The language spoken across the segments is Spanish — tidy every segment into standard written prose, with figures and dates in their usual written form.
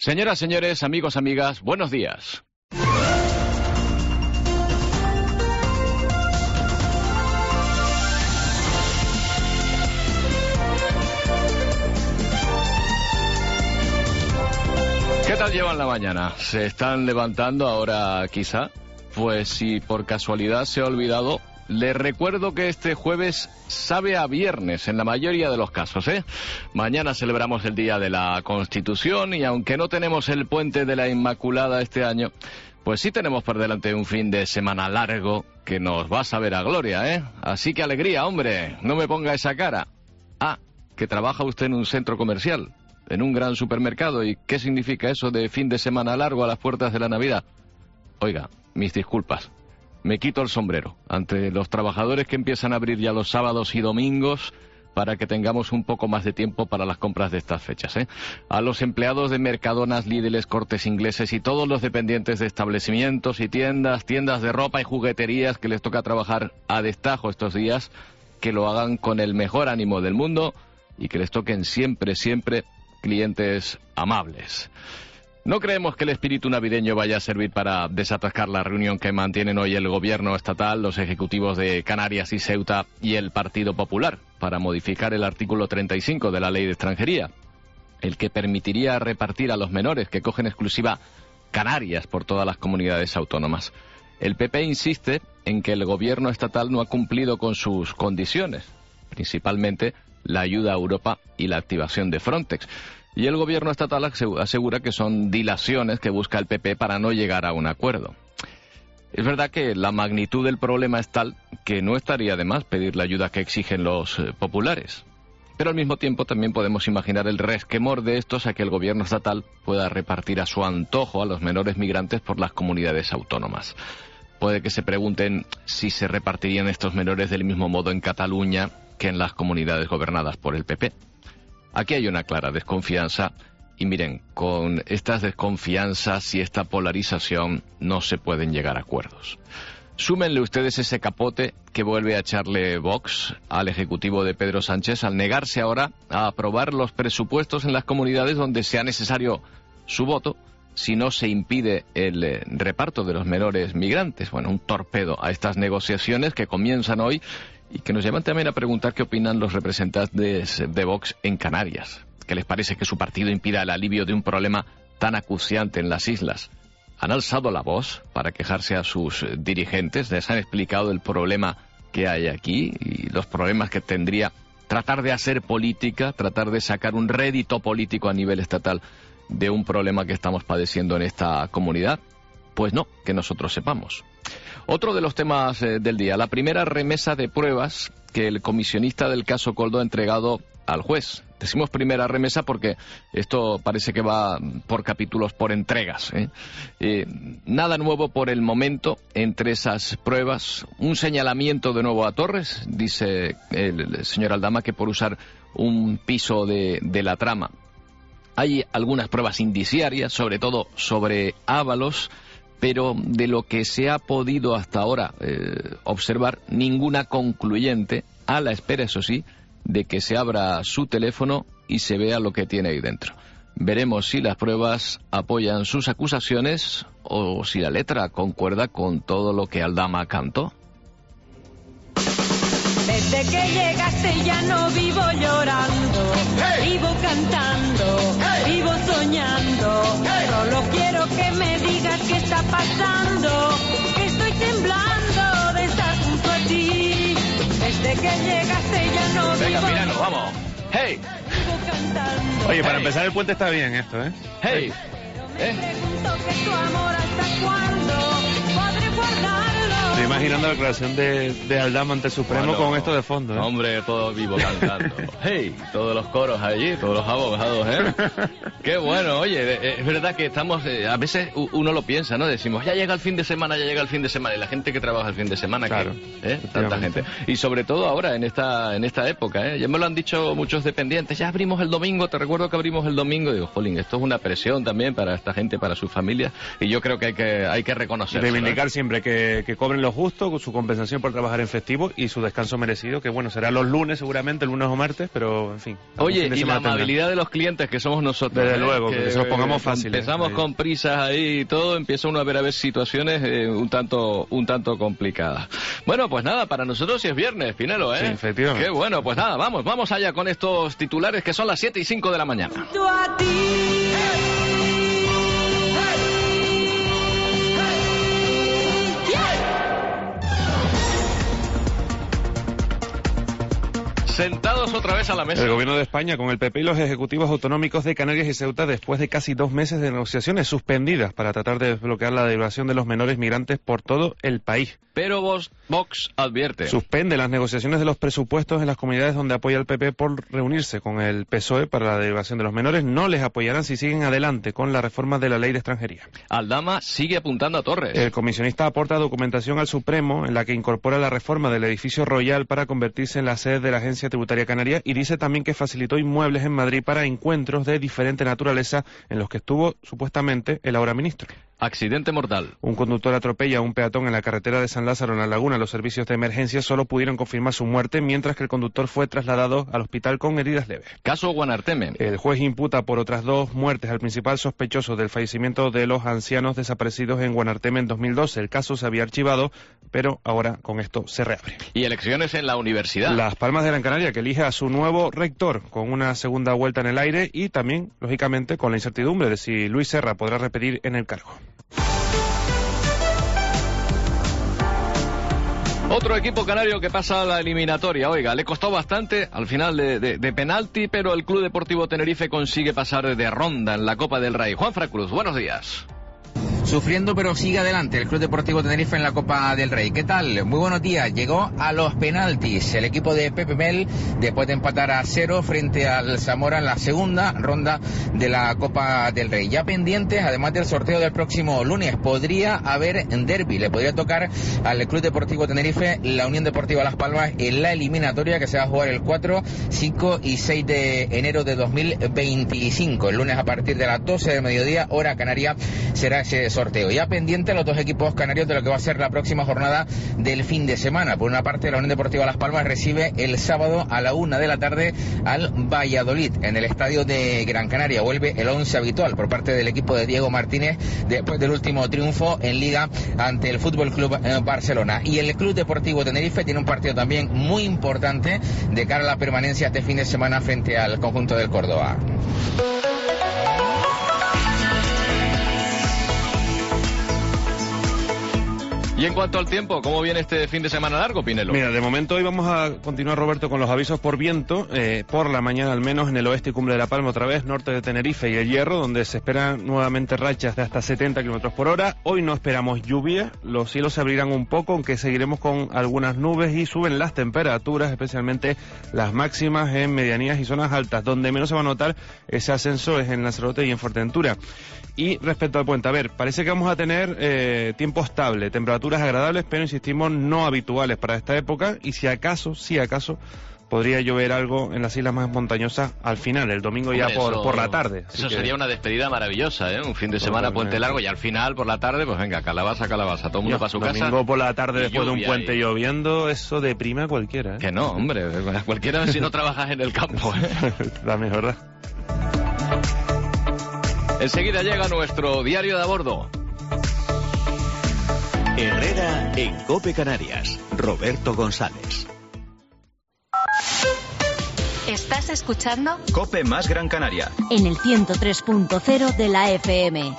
Señoras, señores, amigos, amigas, buenos días. ¿Qué tal llevan la mañana? ¿Se están levantando ahora quizá? Pues si por casualidad se ha olvidado, les recuerdo que este jueves sabe a viernes en la mayoría de los casos, ¿eh? Mañana celebramos el Día de la Constitución y aunque no tenemos el Puente de la Inmaculada este año, pues sí tenemos por delante un fin de semana largo que nos va a saber a gloria, ¿eh? Así que alegría, hombre, no me ponga esa cara. Ah, que trabaja usted en un centro comercial, en un gran supermercado, ¿y qué significa eso de fin de semana largo a las puertas de la Navidad? Oiga, mis disculpas. Me quito el sombrero ante los trabajadores que empiezan a abrir ya los sábados y domingos para que tengamos un poco más de tiempo para las compras de estas fechas, ¿eh? A los empleados de Mercadonas, Lidl, Cortes Ingleses y todos los dependientes de establecimientos y tiendas de ropa y jugueterías que les toca trabajar a destajo estos días, que lo hagan con el mejor ánimo del mundo y que les toquen siempre clientes amables. No creemos que el espíritu navideño vaya a servir para desatascar la reunión que mantienen hoy el gobierno estatal, los ejecutivos de Canarias y Ceuta y el Partido Popular para modificar el artículo 35 de la Ley de Extranjería, el que permitiría repartir a los menores que cogen exclusiva Canarias por todas las comunidades autónomas. El PP insiste en que el gobierno estatal no ha cumplido con sus condiciones, principalmente la ayuda a Europa y la activación de Frontex. Y el gobierno estatal asegura que son dilaciones que busca el PP para no llegar a un acuerdo. Es verdad que la magnitud del problema es tal que no estaría de más pedir la ayuda que exigen los populares. Pero al mismo tiempo también podemos imaginar el resquemor de estos a que el gobierno estatal pueda repartir a su antojo a los menores migrantes por las comunidades autónomas. Puede que se pregunten si se repartirían estos menores del mismo modo en Cataluña que en las comunidades gobernadas por el PP. Aquí hay una clara desconfianza y miren, con estas desconfianzas y esta polarización no se pueden llegar a acuerdos. Súmenle ustedes ese capote que vuelve a echarle Vox al Ejecutivo de Pedro Sánchez al negarse ahora a aprobar los presupuestos en las comunidades donde sea necesario su voto si no se impide el reparto de los menores migrantes. Bueno, un torpedo a estas negociaciones que comienzan hoy y que nos llevan también a preguntar qué opinan los representantes de Vox en Canarias. ¿Qué les parece que su partido impida el alivio de un problema tan acuciante en las islas? ¿Han alzado la voz para quejarse a sus dirigentes? ¿Les han explicado el problema que hay aquí y los problemas que tendría tratar de hacer política, tratar de sacar un rédito político a nivel estatal de un problema que estamos padeciendo en esta comunidad? Pues no, que nosotros sepamos. Otro de los temas del día, la primera remesa de pruebas que el comisionista del caso Koldo ha entregado al juez. Decimos primera remesa porque esto parece que va por capítulos, por entregas, ¿eh? Nada nuevo por el momento entre esas pruebas. Un señalamiento de nuevo a Torres, dice el señor Aldama, que por usar un piso de la trama. Hay algunas pruebas indiciarias, sobre todo sobre Ábalos, pero de lo que se ha podido hasta ahora observar, ninguna concluyente, a la espera, eso sí, de que se abra su teléfono y se vea lo que tiene ahí dentro. Veremos si las pruebas apoyan sus acusaciones o si la letra concuerda con todo lo que Aldama cantó. Desde que llegaste ya no vivo llorando, vivo cantando, vivo soñando. Solo quiero que me digas qué está pasando, que estoy temblando de estar junto a ti. Desde que llegaste ya no vivo. Venga, Pirano, vamos. ¡Hey! Vivo cantando. Oye, para empezar el puente está bien esto, ¿eh? ¡Hey! Me pregunto que tu amor hasta cuándo podré guardarlo. Estoy imaginando la declaración de Aldama ante el Supremo con esto de fondo, ¿eh? Hombre, todo vivo cantando. ¡Hey! Todos los coros allí, todos los abogados, ¿eh? ¡Qué bueno! Oye, es verdad que estamos... a veces uno lo piensa, ¿no? Decimos, ya llega el fin de semana, y la gente que trabaja el fin de semana, claro, tanta gente. Y sobre todo ahora, en esta época, ¿eh? Ya me lo han dicho muchos dependientes, ya abrimos el domingo, te recuerdo que abrimos el domingo, y digo, jolín, esto es una presión también para esta gente, para sus familias, y yo creo que hay que reconocerlo. Reivindicar siempre que cobren los justo, con su compensación por trabajar en festivo y su descanso merecido, que bueno, será los lunes seguramente, el lunes o martes, pero en fin. Oye, y la amabilidad de los clientes que somos nosotros. Desde luego, que se los pongamos fáciles. Empezamos con prisas ahí y todo, empieza uno a ver situaciones un tanto complicadas. Bueno, pues nada, para nosotros sí es viernes, Pinelo, ¿eh? Sí, efectivamente. Qué bueno, pues nada, vamos allá con estos titulares que son las 7:05 de la mañana. Sentados otra vez a la mesa. El Gobierno de España con el PP y los ejecutivos autonómicos de Canarias y Ceuta después de casi 2 meses de negociaciones suspendidas para tratar de desbloquear la devolución de los menores migrantes por todo el país. Pero Vox advierte. Suspende las negociaciones de los presupuestos en las comunidades donde apoya el PP por reunirse con el PSOE para la derogación de los menores. No les apoyarán si siguen adelante con la reforma de la ley de extranjería. Aldama sigue apuntando a Torres. El comisionista aporta documentación al Supremo en la que incorpora la reforma del edificio Royal para convertirse en la sede de la Agencia Tributaria Canaria y dice también que facilitó inmuebles en Madrid para encuentros de diferente naturaleza en los que estuvo supuestamente el ahora ministro. Accidente mortal. Un conductor atropella a un peatón en la carretera de San Lázaro en La Laguna. Los servicios de emergencia solo pudieron confirmar su muerte, mientras que el conductor fue trasladado al hospital con heridas leves. Caso Guanarteme. El juez imputa por otras 2 muertes al principal sospechoso del fallecimiento de los ancianos desaparecidos en Guanarteme en 2012. El caso se había archivado, pero ahora con esto se reabre. Y elecciones en la universidad. Las Palmas de Gran Canaria, que elige a su nuevo rector con una segunda vuelta en el aire y también, lógicamente, con la incertidumbre de si Luis Serra podrá repetir en el cargo. Otro equipo canario que pasa a la eliminatoria. Oiga, le costó bastante al final de penalti, pero el Club Deportivo Tenerife consigue pasar de ronda en la Copa del Rey. Juanfran Cruz, buenos días. Sufriendo, pero sigue adelante el Club Deportivo Tenerife en la Copa del Rey. ¿Qué tal? Muy buenos días. Llegó a los penaltis el equipo de Pepe Mel después de empatar a 0 frente al Zamora en la segunda ronda de la Copa del Rey. Ya pendientes, además del sorteo del próximo lunes, podría haber derbi. Le podría tocar al Club Deportivo Tenerife la Unión Deportiva Las Palmas en la eliminatoria que se va a jugar el 4, 5 y 6 de enero de 2025. El lunes a partir de las 12 del mediodía, hora canaria, será ese sorteo. Ya pendiente los 2 equipos canarios de lo que va a ser la próxima jornada del fin de semana. Por una parte, la Unión Deportiva Las Palmas recibe el sábado a la 1 de la tarde al Valladolid en el estadio de Gran Canaria. Vuelve el 11 habitual por parte del equipo de Diego Martínez después del último triunfo en Liga ante el Fútbol Club Barcelona. Y el Club Deportivo Tenerife tiene un partido también muy importante de cara a la permanencia este fin de semana frente al conjunto del Córdoba. Y en cuanto al tiempo, ¿cómo viene este fin de semana largo, Pinelo? Mira, de momento hoy vamos a continuar, Roberto, con los avisos por viento, por la mañana al menos en el oeste y Cumbre de la Palma otra vez, norte de Tenerife y El Hierro, donde se esperan nuevamente rachas de hasta 70 kilómetros por hora. Hoy no esperamos lluvia, los cielos se abrirán un poco, aunque seguiremos con algunas nubes y suben las temperaturas, especialmente las máximas en medianías y zonas altas. Donde menos se va a notar ese ascenso es en Lanzarote y en Fuerteventura. Y respecto al puente, a ver, parece que vamos a tener tiempo estable, temperaturas agradables, pero insistimos, no habituales para esta época, y si acaso, podría llover algo en las islas más montañosas al final, el domingo. Hombre, ya por la tarde. Eso sería una despedida maravillosa, ¿eh? Un fin de semana, puente largo, y al final, por la tarde, pues venga, calabaza, todo el mundo para su casa. Domingo por la tarde, después de un puente lloviendo, eso deprime a cualquiera, ¿eh? Que no, hombre, cualquiera si no trabajas en el campo, ¿eh? También, ¿verdad? Enseguida llega nuestro diario de a bordo. Herrera en COPE Canarias. Roberto González. ¿Estás escuchando? COPE más Gran Canaria. En el 103.0 de la FM.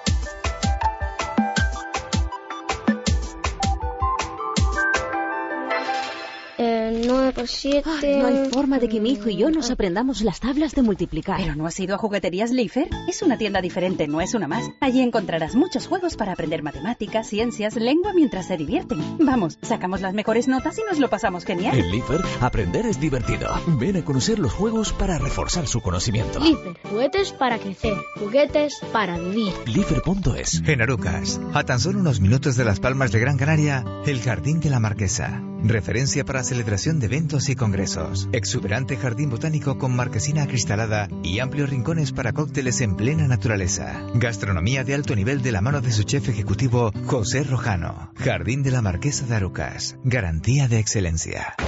9 por 7... Ay, no hay forma de que mi hijo y yo nos aprendamos las tablas de multiplicar. ¿Pero no has ido a Jugueterías Leifer? Es una tienda diferente, no es una más. Allí encontrarás muchos juegos para aprender matemáticas, ciencias, lengua mientras se divierten. Vamos, sacamos las mejores notas y nos lo pasamos genial. En Leifer, aprender es divertido. Ven a conocer los juegos para reforzar su conocimiento. Leifer, juguetes para crecer, juguetes para vivir. Leifer.es. En Arucas, a tan solo unos minutos de Las Palmas de Gran Canaria, el Jardín de la Marquesa. referencia para celebración de eventos y congresos. Exuberante jardín botánico con marquesina acristalada y amplios rincones para cócteles en plena naturaleza. Gastronomía de alto nivel de la mano de su chef ejecutivo, José Rojano. Jardín de la Marquesa de Arucas. Garantía de excelencia.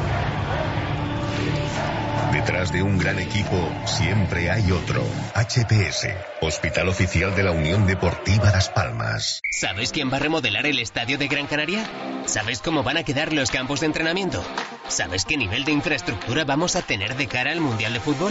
Detrás de un gran equipo siempre hay otro. HPS, Hospital Oficial de la Unión Deportiva Las Palmas. ¿Sabes quién va a remodelar el estadio de Gran Canaria? ¿Sabes cómo van a quedar los campos de entrenamiento? ¿Sabes qué nivel de infraestructura vamos a tener de cara al Mundial de Fútbol?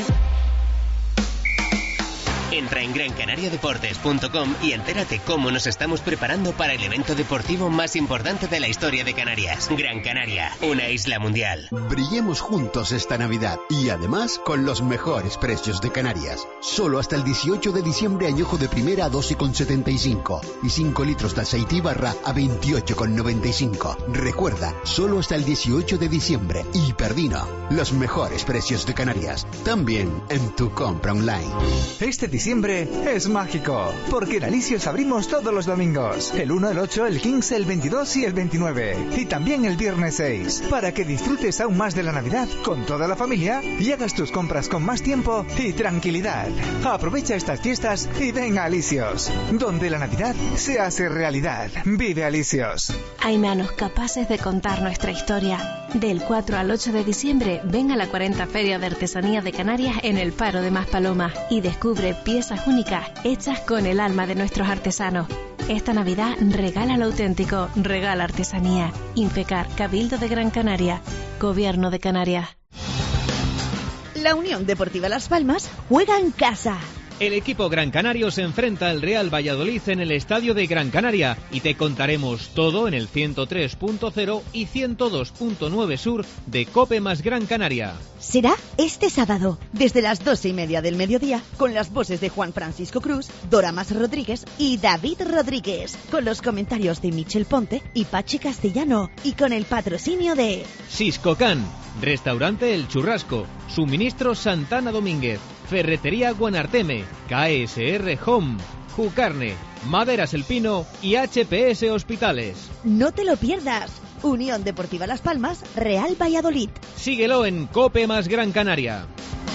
Entra en grancanariadeportes.com y entérate cómo nos estamos preparando para el evento deportivo más importante de la historia de Canarias. Gran Canaria, una isla mundial. Brillemos juntos esta Navidad y además con los mejores precios de Canarias. Solo hasta el 18 de diciembre añojo de primera a 12,75 y 5 litros de aceite y barra a 28,95. Recuerda, solo hasta el 18 de diciembre. Hiperdino, los mejores precios de Canarias. También en tu compra online. Este diciembre es mágico, porque en Alicios abrimos todos los domingos, el 1, el 8, el 15, el 22 y el 29, y también el viernes 6, para que disfrutes aún más de la Navidad con toda la familia y hagas tus compras con más tiempo y tranquilidad. Aprovecha estas fiestas y ven a Alicios, donde la Navidad se hace realidad. Vive Alicios. Hay manos capaces de contar nuestra historia. Del 4 al 8 de diciembre, ven a la 40 Feria de Artesanía de Canarias en el Faro de Maspalomas y descubre piezas únicas hechas con el alma de nuestros artesanos. Esta Navidad regala lo auténtico, regala artesanía. Infecar, Cabildo de Gran Canaria, Gobierno de Canarias. La Unión Deportiva Las Palmas juega en casa. El equipo Gran Canario se enfrenta al Real Valladolid en el Estadio de Gran Canaria y te contaremos todo en el 103.0 y 102.9 sur de COPE más Gran Canaria. Será este sábado, desde las 12:30 del mediodía, con las voces de Juan Francisco Cruz, Doramas Rodríguez y David Rodríguez, con los comentarios de Michel Ponte y Pachi Castellano, y con el patrocinio de Siscocan, Restaurante El Churrasco, Suministro Santana Domínguez, Ferretería Guanarteme, KSR Home, Jucarne, Maderas El Pino y HPS Hospitales. No te lo pierdas. Unión Deportiva Las Palmas, Real Valladolid. Síguelo en COPE más Gran Canaria.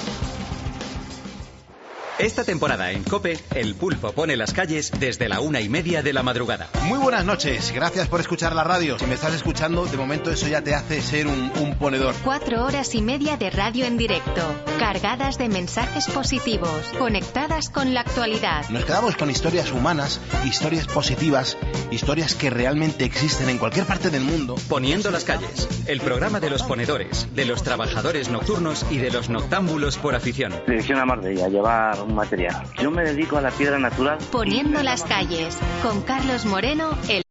Esta temporada en COPE, el pulpo pone las calles desde la 1:30 de la madrugada. Muy buenas noches, gracias por escuchar la radio. Si me estás escuchando, de momento eso ya te hace ser un ponedor. 4 horas y media de radio en directo, cargadas de mensajes positivos, conectadas con la actualidad. Nos quedamos con historias humanas, historias positivas, historias que realmente existen en cualquier parte del mundo. Poniendo las calles, el programa de los ponedores, de los trabajadores nocturnos y de los noctámbulos por afición. Dirección a Marbella, llevar un material. Yo me dedico a la piedra natural. Poniendo las calles, con Carlos Moreno, el...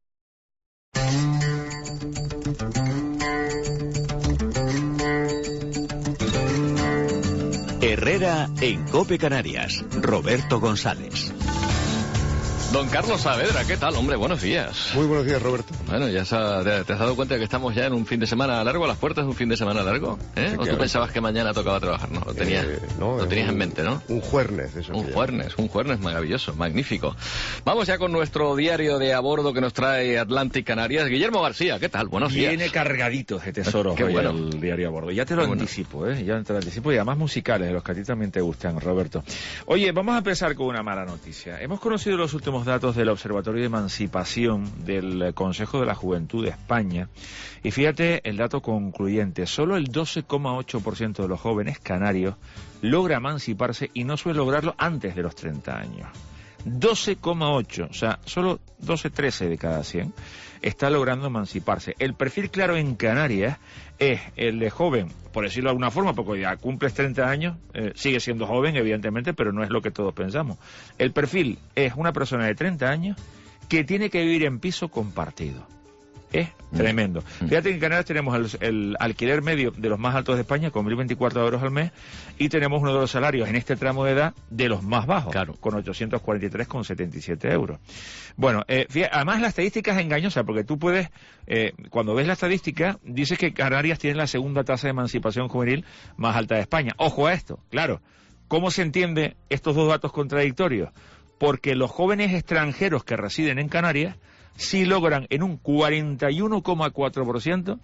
Herrera en COPE Canarias. Roberto González. Don Carlos Saavedra, ¿qué tal, hombre? Buenos días. Muy buenos días, Roberto. Bueno, ya te has dado cuenta de que estamos ya en un fin de semana largo, a las puertas de un fin de semana largo, ¿eh? ¿O tú pensabas que mañana tocaba trabajar? No, lo tenías en mente, ¿no? Un jueves, eso. Un jueves maravilloso, magnífico. Vamos ya con nuestro diario de a bordo que nos trae Atlantic Canarias. Guillermo García, ¿qué tal? Buenos días. Viene cargadito de tesoros Qué bueno. El diario a bordo. Ya te lo anticipo, Ya te lo anticipo, y además musicales, de los que a ti también te gustan, Roberto. Oye, vamos a empezar con una mala noticia. Hemos conocido los últimos datos del Observatorio de Emancipación del Consejo de la Juventud de España, y fíjate el dato concluyente: solo el 12,8% de los jóvenes canarios logra emanciparse, y no suele lograrlo antes de los 30 años. 12,8, o sea, solo 13 de cada 100 está logrando emanciparse. El perfil claro en Canarias es el de joven, por decirlo de alguna forma, porque ya cumples 30 años, sigue siendo joven, evidentemente, pero no es lo que todos pensamos. El perfil es una persona de 30 años que tiene que vivir en piso compartido. Es tremendo. Fíjate que en Canarias tenemos el alquiler medio de los más altos de España, con 1.024 euros al mes, y tenemos uno de los salarios en este tramo de edad de los más bajos, claro, con 843,77 euros. Bueno, fíjate, además la estadística es engañosa, porque tú puedes, cuando ves la estadística, dices que Canarias tiene la segunda tasa de emancipación juvenil más alta de España. Ojo a esto, claro. ¿Cómo se entiende estos dos datos contradictorios? Porque los jóvenes extranjeros que residen en Canarias sí logran en un 41,4%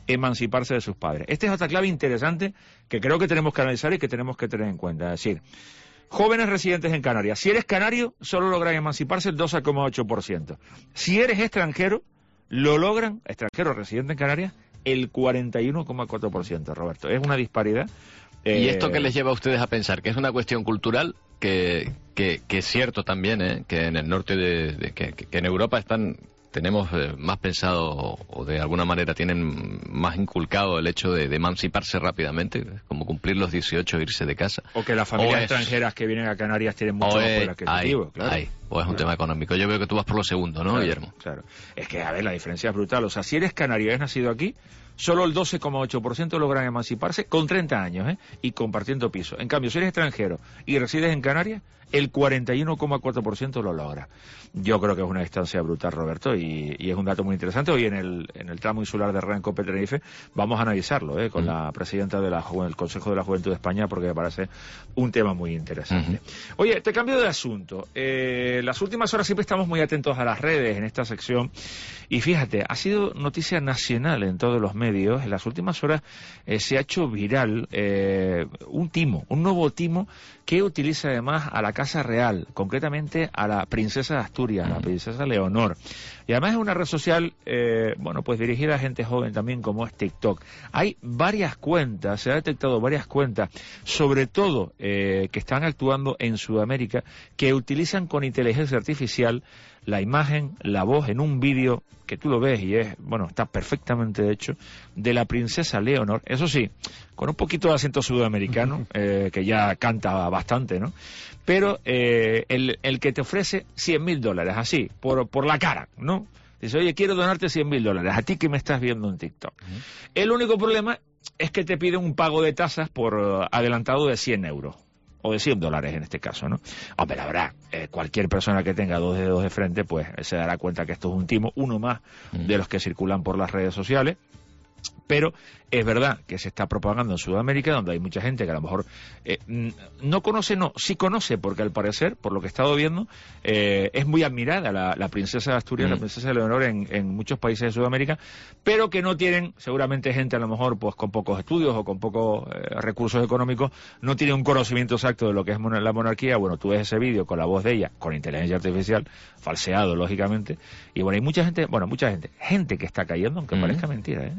emanciparse de sus padres. Esta es otra clave interesante que creo que tenemos que analizar y que tenemos que tener en cuenta. Es decir, jóvenes residentes en Canarias. Si eres canario, solo logran emanciparse el 12,8%. Si eres extranjero, lo logran, extranjero residente en Canarias, el 41,4%, Roberto. Es una disparidad. ¿Y esto qué les lleva a ustedes a pensar? ¿Que es una cuestión cultural? Que es cierto también, que en el norte que en Europa tenemos más pensado o de alguna manera tienen más inculcado el hecho de emanciparse rápidamente, como cumplir los 18 e irse de casa. O que las familias extranjeras que vienen a Canarias tienen mucho más poder adquisitivo, claro. O es un tema económico. Yo veo que tú vas por lo segundo, ¿no, Guillermo? Claro. Es que, a ver, la diferencia es brutal. O sea, si eres canario y has nacido aquí, solo el 12,8% logran emanciparse con 30 años, y compartiendo piso. En cambio, si eres extranjero y resides en Canarias, el 41,4% lo logra. Yo creo que es una distancia brutal, Roberto, y es un dato muy interesante. Hoy en el tramo insular de RAN COPE Tenerife vamos a analizarlo con la presidenta del Consejo de la Juventud de España, porque me parece un tema muy interesante. Oye, te cambio de asunto. Las últimas horas siempre estamos muy atentos a las redes en esta sección, y fíjate, ha sido noticia nacional en todos los medios. En las últimas horas se ha hecho viral un nuevo timo que utiliza además a la Casa Real, concretamente a la princesa de Asturias, la princesa Leonor. Y además es una red social, pues dirigida a gente joven también, como es TikTok. Hay varias cuentas, se han detectado varias cuentas, sobre todo que están actuando en Sudamérica, que utilizan con inteligencia artificial la imagen, la voz en un vídeo que tú lo ves y está perfectamente hecho, de la princesa Leonor, eso sí, con un poquito de acento sudamericano, que ya canta bastante, ¿no? Pero el que te ofrece $100.000, así, por la cara, ¿no? Dice, oye, quiero donarte $100.000, a ti que me estás viendo en TikTok. El único problema es que te pide un pago de tasas por adelantado de 100 euros. O de $100 en este caso, ¿no? Hombre, la verdad, cualquier persona que tenga dos dedos de frente, pues se dará cuenta que esto es un timo, uno más de los que circulan por las redes sociales. Pero es verdad que se está propagando en Sudamérica, donde hay mucha gente que a lo mejor no conoce, sí conoce, porque al parecer, por lo que he estado viendo, es muy admirada la princesa de Asturias, la princesa Leonor en muchos países de Sudamérica, pero que no tienen, seguramente gente a lo mejor pues con pocos estudios o con pocos recursos económicos, no tiene un conocimiento exacto de lo que es la monarquía. Bueno, tú ves ese vídeo con la voz de ella, con inteligencia artificial, falseado, lógicamente, y bueno, hay mucha gente que está cayendo, aunque parezca mentira,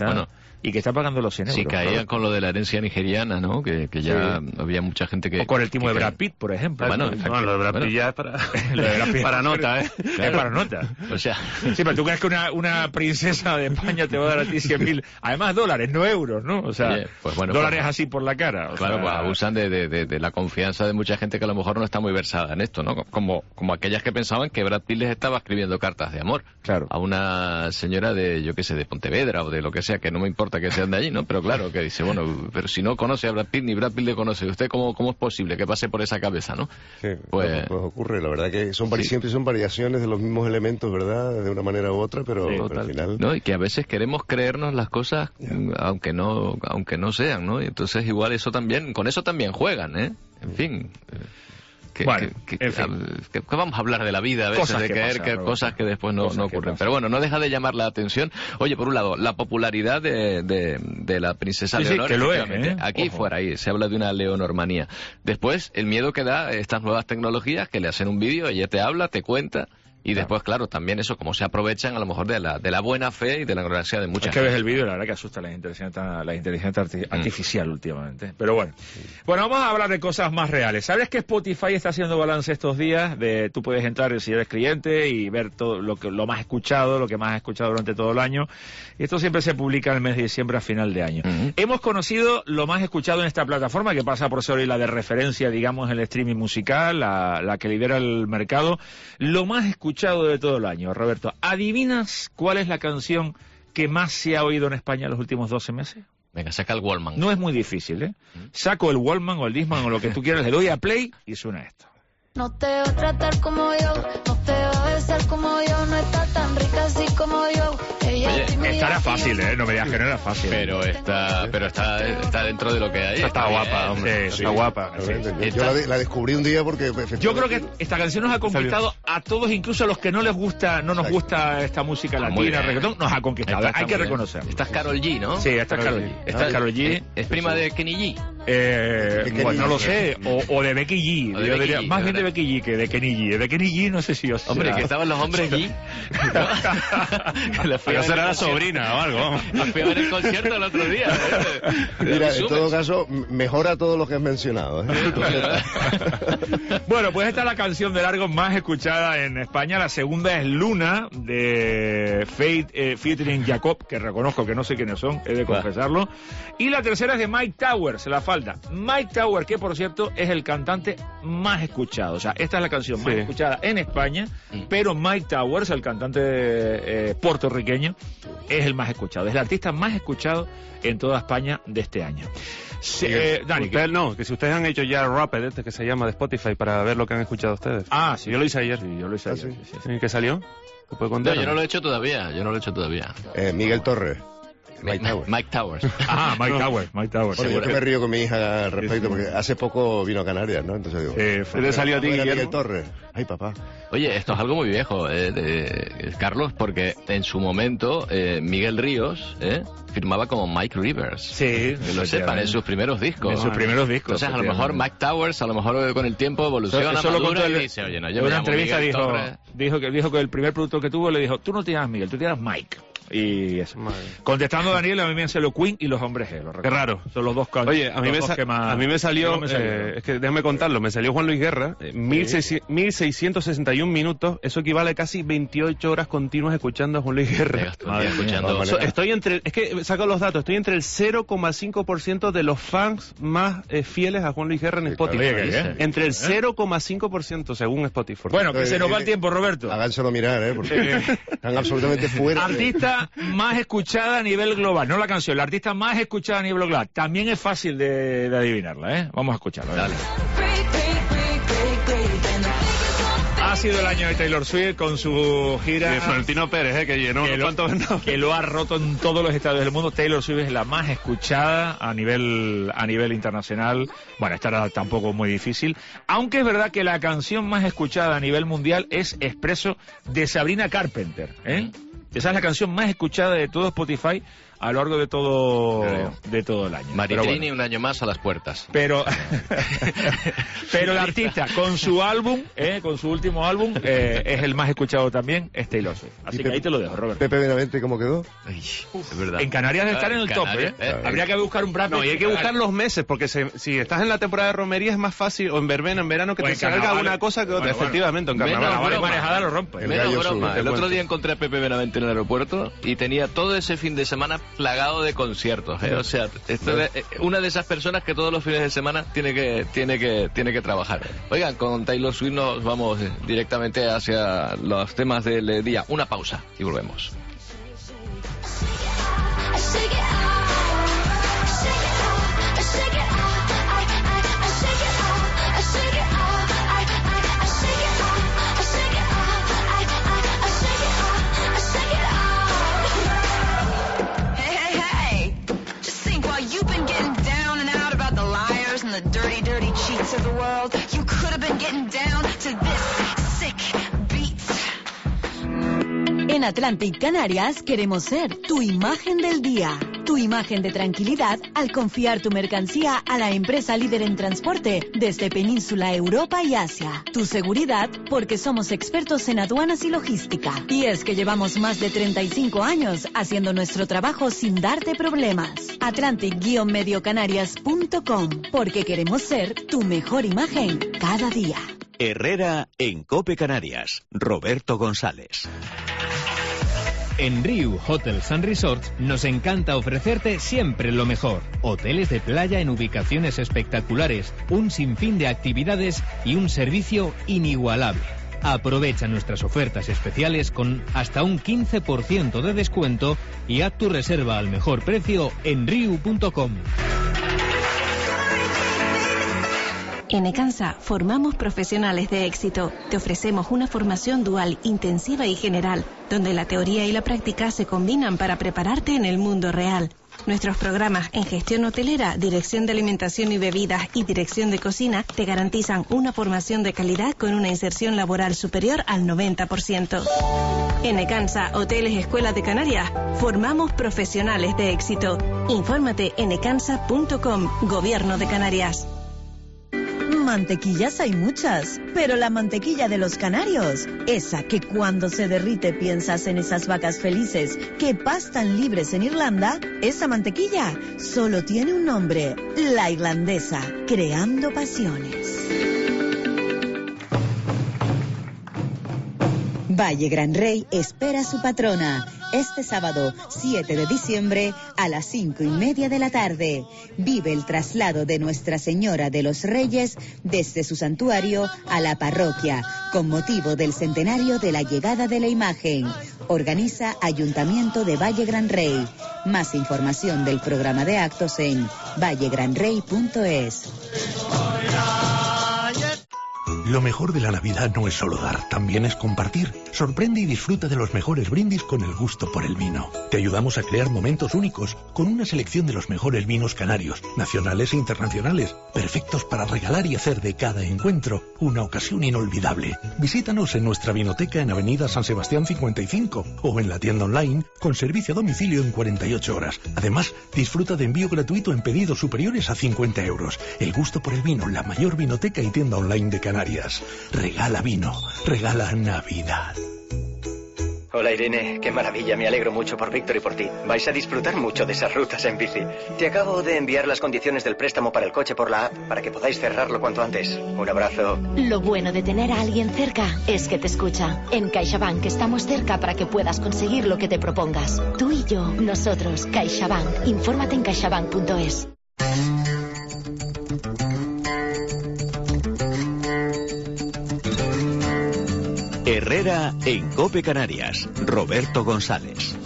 y que está pagando los 100 euros. Si caían con lo de la herencia nigeriana, ¿no? Que ya había mucha gente que... O con el timo de Brad Pitt, por ejemplo. Bueno, lo de Brad Pitt ya es para... lo de Brad Pitt para nota, ¿eh? Claro. Es para nota. O sea... Sí, pero tú crees que una princesa de España te va a dar a ti 100.000... Además, dólares, no euros, ¿no? O sea, dólares así por la cara. Claro, pues abusan de la confianza de mucha gente que a lo mejor no está muy versada en esto, ¿no? Como aquellas que pensaban que Brad Pitt les estaba escribiendo cartas de amor. Claro. A una señora de, yo qué sé, de Pontevedra o de lo que sea, que no me importa que sean de allí, ¿no? Pero claro, que dice, bueno, pero si no conoce a Brad Pitt, ni Brad Pitt le conoce, ¿usted cómo es posible que pase por esa cabeza, no? Sí, pues ocurre, la verdad que siempre son variaciones de los mismos elementos, ¿verdad? De una manera u otra, pero al final... No, y que a veces queremos creernos las cosas, aunque no sean, ¿no? Y entonces igual con eso también juegan, ¿eh? En fin... Que vamos a hablar de la vida a veces, cosas de creer que cosas que después no ocurren. Pero bueno, no deja de llamar la atención. Oye, por un lado, la popularidad de la princesa Leonor. Que lo es, aquí fuera, ahí se habla de una leonormanía. Después, el miedo que da estas nuevas tecnologías, que le hacen un vídeo, ella te habla, te cuenta... Y después, claro, también eso, como se aprovechan a lo mejor de la buena fe y de la gracia de mucha gente. Es que ves el vídeo, la verdad que asusta la inteligencia artificial últimamente. Pero bueno, vamos a hablar de cosas más reales. ¿Sabes que Spotify está haciendo balance estos días? Tú puedes entrar si eres cliente y ver todo lo que más escuchado, lo que más has escuchado durante todo el año. Y esto siempre se publica en el mes de diciembre a final de año. Hemos conocido lo más escuchado en esta plataforma, que pasa por ser hoy la de referencia, digamos, en el streaming musical, la que lidera el mercado. Lo más escuchado de todo el año, Roberto. ¿Adivinas cuál es la canción que más se ha oído en España en los últimos 12 meses? Venga, saca el Walkman. No es muy difícil, ¿eh? Saco el Walkman o el Discman o lo que tú quieras, le doy a play y suena esto. No te va a tratar como yo, no te va a besar como yo, no está tan rica así como yo. Oye, Esta era fácil, no me digas que no era fácil. Pero está dentro de lo que hay. Está guapa, hombre. Sí, Está guapa. Yo la descubrí un día porque... Yo creo que esta canción nos ha conquistado a todos, incluso a los que no nos gusta esta música latina, reggaetón, nos ha conquistado. Hay que reconocerlo. Esta es Karol G, ¿no? Sí, esta es Karol G. Esta es Karol G. ¿Es prima de Kenny G? Pues no lo sé, o de Becky G. Yo diría, más bien de Becky G que de Kenny G. De Kenny G no sé si os... Hombre, que estaban los hombres G. Pero será la sobrina o algo. Fui a ver el concierto el otro día. Mira, en todo caso, mejora todo lo que has mencionado. Bueno, pues esta es la canción de largo más escuchada en España. La segunda es Luna, de Fate featuring Jacob, que reconozco que no sé quiénes son, he de confesarlo. Y la tercera es de Mike Towers, se la falta. Mike Towers, que por cierto es el cantante más escuchado. O sea, esta es la canción más escuchada en España, pero Mike Towers, el cantante puertorriqueño, es el más escuchado. Es el artista más escuchado en toda España de este año. Dani, que si ustedes han hecho ya Rapid, que se llama de Spotify, para ver lo que han escuchado ustedes. Ah, sí. Yo lo hice ayer. Sí, yo lo hice ayer. Sí. ¿Qué salió? ¿Te puedo contar? No, yo no lo he hecho todavía. Miguel Torres. Mike Towers. Ah, Mike Towers. Bueno, yo que me río con mi hija al respecto, porque hace poco vino a Canarias, ¿no? Entonces digo... ¿Qué te salió a ti, Miguel Torres? Ay, papá. Oye, esto es algo muy viejo, Carlos, porque en su momento Miguel Ríos firmaba como Mike Rivers. Sí. Que lo sepan, en sus primeros discos. Entonces, a lo mejor Mike Towers, a lo mejor con el tiempo evoluciona, madura y dice, oye, no, yo en una entrevista dijo que el primer producto que tuvo le dijo, tú no te llamas Miguel, tú te llamas Mike. Y eso. Contestando a Daniel, a mí me salió Queen y los Hombres G. Qué raro. Son los dos casos. Oye, a mí me salió, es que déjame contarlo, me salió Juan Luis Guerra, 1661 minutos, eso equivale a casi 28 horas continuas escuchando a Juan Luis Guerra. Estoy entre, es que saco los datos, estoy entre el 0,5% de los fans más fieles a Juan Luis Guerra en Spotify. Entre el 0,5% según Spotify. Bueno, que se nos va el tiempo, Roberto. Háganselo mirar, porque están absolutamente fuera. Artista más escuchada a nivel global, no la canción, la artista más escuchada a nivel global. También es fácil de adivinarla, Vamos a escucharla. Dale. Ha sido el año de Taylor Swift con su gira de Florentino Pérez, que llenó que lo ha roto en todos los estadios del mundo. Taylor Swift es la más escuchada a nivel internacional. Bueno, esta era tampoco muy difícil, aunque es verdad que la canción más escuchada a nivel mundial es Espresso de Sabrina Carpenter, Esa es la canción más escuchada de todo Spotify a lo largo de todo el año. Maritrini, un año más a las puertas. Pero el artista con su álbum, con su último álbum, es el más escuchado también, es Taylor Swift. Así que ahí te lo dejo, Robert. Pepe Benavente, ¿cómo quedó? Es verdad. En Canarias debe estar en el top, Habría que buscar un bracket. No, y hay que buscar los meses, porque si estás en la temporada de romería es más fácil, o en verbena, en verano, que te salga una cosa que otra. Efectivamente, en carnaval. Manejada lo rompe. El otro día encontré a Pepe Benavente en el aeropuerto y tenía todo ese fin de semana plagado de conciertos, O sea, una de esas personas que todos los fines de semana tiene que trabajar. Oigan, con Taylor Swift nos vamos directamente hacia los temas del día. Una pausa y volvemos. Of the world, you could have been getting down to this sick beat. En Atlantic Canarias queremos ser tu imagen del día, tu imagen de tranquilidad al confiar tu mercancía a la empresa líder en transporte desde Península, Europa y Asia. Tu seguridad porque somos expertos en aduanas y logística. Y es que llevamos más de 35 años haciendo nuestro trabajo sin darte problemas. Atlantic-mediocanarias.com, porque queremos ser tu mejor imagen cada día. Herrera en Cope Canarias. Roberto González. En Riu Hotels and Resorts nos encanta ofrecerte siempre lo mejor. Hoteles de playa en ubicaciones espectaculares, un sinfín de actividades y un servicio inigualable. Aprovecha nuestras ofertas especiales con hasta un 15% de descuento y haz tu reserva al mejor precio en riu.com. En Ecansa formamos profesionales de éxito. Te ofrecemos una formación dual, intensiva y general, donde la teoría y la práctica se combinan para prepararte en el mundo real. Nuestros programas en gestión hotelera, dirección de alimentación y bebidas y dirección de cocina te garantizan una formación de calidad con una inserción laboral superior al 90%. En Ecansa, Hoteles Escuela de Canarias, formamos profesionales de éxito. Infórmate en ecansa.com, Gobierno de Canarias. Mantequillas hay muchas, pero la mantequilla de los canarios, esa que cuando se derrite piensas en esas vacas felices que pastan libres en Irlanda, esa mantequilla solo tiene un nombre, la irlandesa, creando pasiones. Valle Gran Rey espera a su patrona este sábado 7 de diciembre a las 5:30 de la tarde. Vive el traslado de Nuestra Señora de los Reyes desde su santuario a la parroquia con motivo del centenario de la llegada de la imagen. Organiza Ayuntamiento de Valle Gran Rey. Más información del programa de actos en vallegranrey.es. Lo mejor de la Navidad no es solo dar, también es compartir. Sorprende y disfruta de los mejores brindis con el gusto por el vino. Te ayudamos a crear momentos únicos con una selección de los mejores vinos canarios, nacionales e internacionales, perfectos para regalar y hacer de cada encuentro una ocasión inolvidable. Visítanos en nuestra vinoteca en Avenida San Sebastián 55 o en la tienda online con servicio a domicilio en 48 horas. Además, disfruta de envío gratuito en pedidos superiores a 50 euros. El gusto por el vino, la mayor vinoteca y tienda online de Canarias. Regala vino, regala Navidad. Hola Irene, qué maravilla, me alegro mucho por Víctor y por ti. Vais a disfrutar mucho de esas rutas en bici. Te acabo de enviar las condiciones del préstamo para el coche por la app para que podáis cerrarlo cuanto antes. Un abrazo. Lo bueno de tener a alguien cerca es que te escucha. En CaixaBank estamos cerca para que puedas conseguir lo que te propongas. Tú y yo, nosotros, CaixaBank. Infórmate en caixabank.es. Herrera en COPE Canarias. Roberto González.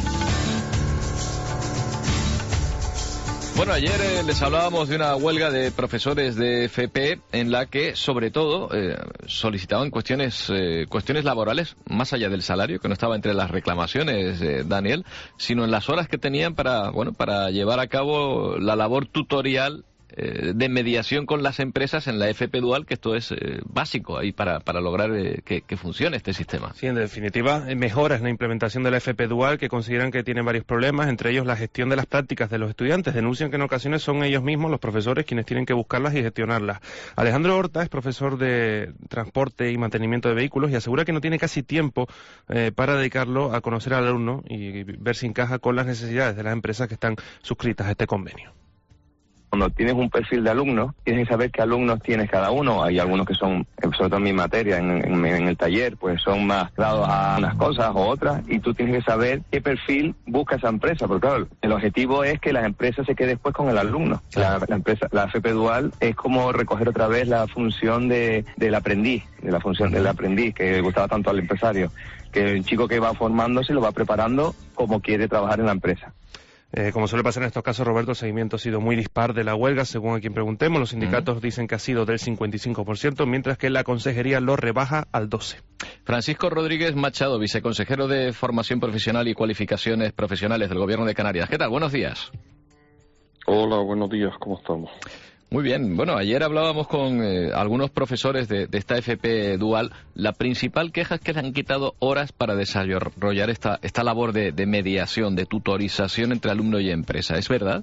Bueno, ayer les hablábamos de una huelga de profesores de FP en la que, sobre todo, solicitaban cuestiones laborales, más allá del salario, que no estaba entre las reclamaciones, Daniel, sino en las horas que tenían para llevar a cabo la labor tutorial de mediación con las empresas en la FP Dual, que esto es básico ahí para lograr que funcione este sistema. Sí, en definitiva, mejoras en la implementación de la FP Dual, que consideran que tiene varios problemas, entre ellos la gestión de las prácticas de los estudiantes. Denuncian que en ocasiones son ellos mismos, los profesores, quienes tienen que buscarlas y gestionarlas. Alejandro Horta es profesor de transporte y mantenimiento de vehículos y asegura que no tiene casi tiempo para dedicarlo a conocer al alumno y ver si encaja con las necesidades de las empresas que están suscritas a este convenio. Cuando tienes un perfil de alumnos, tienes que saber qué alumnos tienes cada uno. Hay algunos que son, sobre todo en mi materia, en el taller, pues son más dados a unas cosas o otras, y tú tienes que saber qué perfil busca esa empresa, porque claro, el objetivo es que la empresa se quede después con el alumno. La FP Dual es como recoger otra vez la función del aprendiz, que gustaba tanto al empresario, que el chico que va formándose lo va preparando como quiere trabajar en la empresa. Como suele pasar en estos casos, Roberto, el seguimiento ha sido muy dispar de la huelga, según a quien preguntemos. Los sindicatos dicen que ha sido del 55%, mientras que la consejería lo rebaja al 12%. Francisco Rodríguez Machado, viceconsejero de Formación Profesional y Cualificaciones Profesionales del Gobierno de Canarias. ¿Qué tal? Buenos días. Hola, buenos días. ¿Cómo estamos? Muy bien. Bueno, ayer hablábamos con algunos profesores de esta FP Dual. La principal queja es que le han quitado horas para desarrollar esta labor de mediación, de tutorización entre alumno y empresa. ¿Es verdad?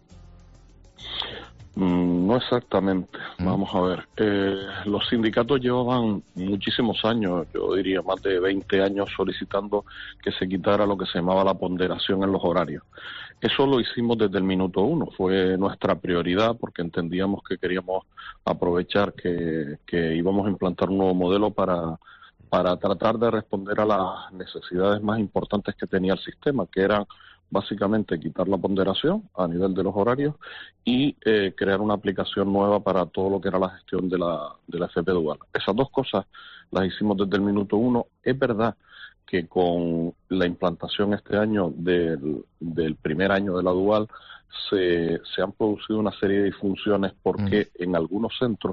No exactamente. Vamos a ver. Los sindicatos llevaban muchísimos años, yo diría más de 20 años, solicitando que se quitara lo que se llamaba la ponderación en los horarios. Eso lo hicimos desde el minuto uno, fue nuestra prioridad porque entendíamos que queríamos aprovechar que íbamos a implantar un nuevo modelo para tratar de responder a las necesidades más importantes que tenía el sistema, que eran básicamente quitar la ponderación a nivel de los horarios y crear una aplicación nueva para todo lo que era la gestión de la FP Dual. Esas dos cosas las hicimos desde el minuto uno. Es verdad que con la implantación este año del primer año de la Dual se han producido una serie de disfunciones porque en algunos centros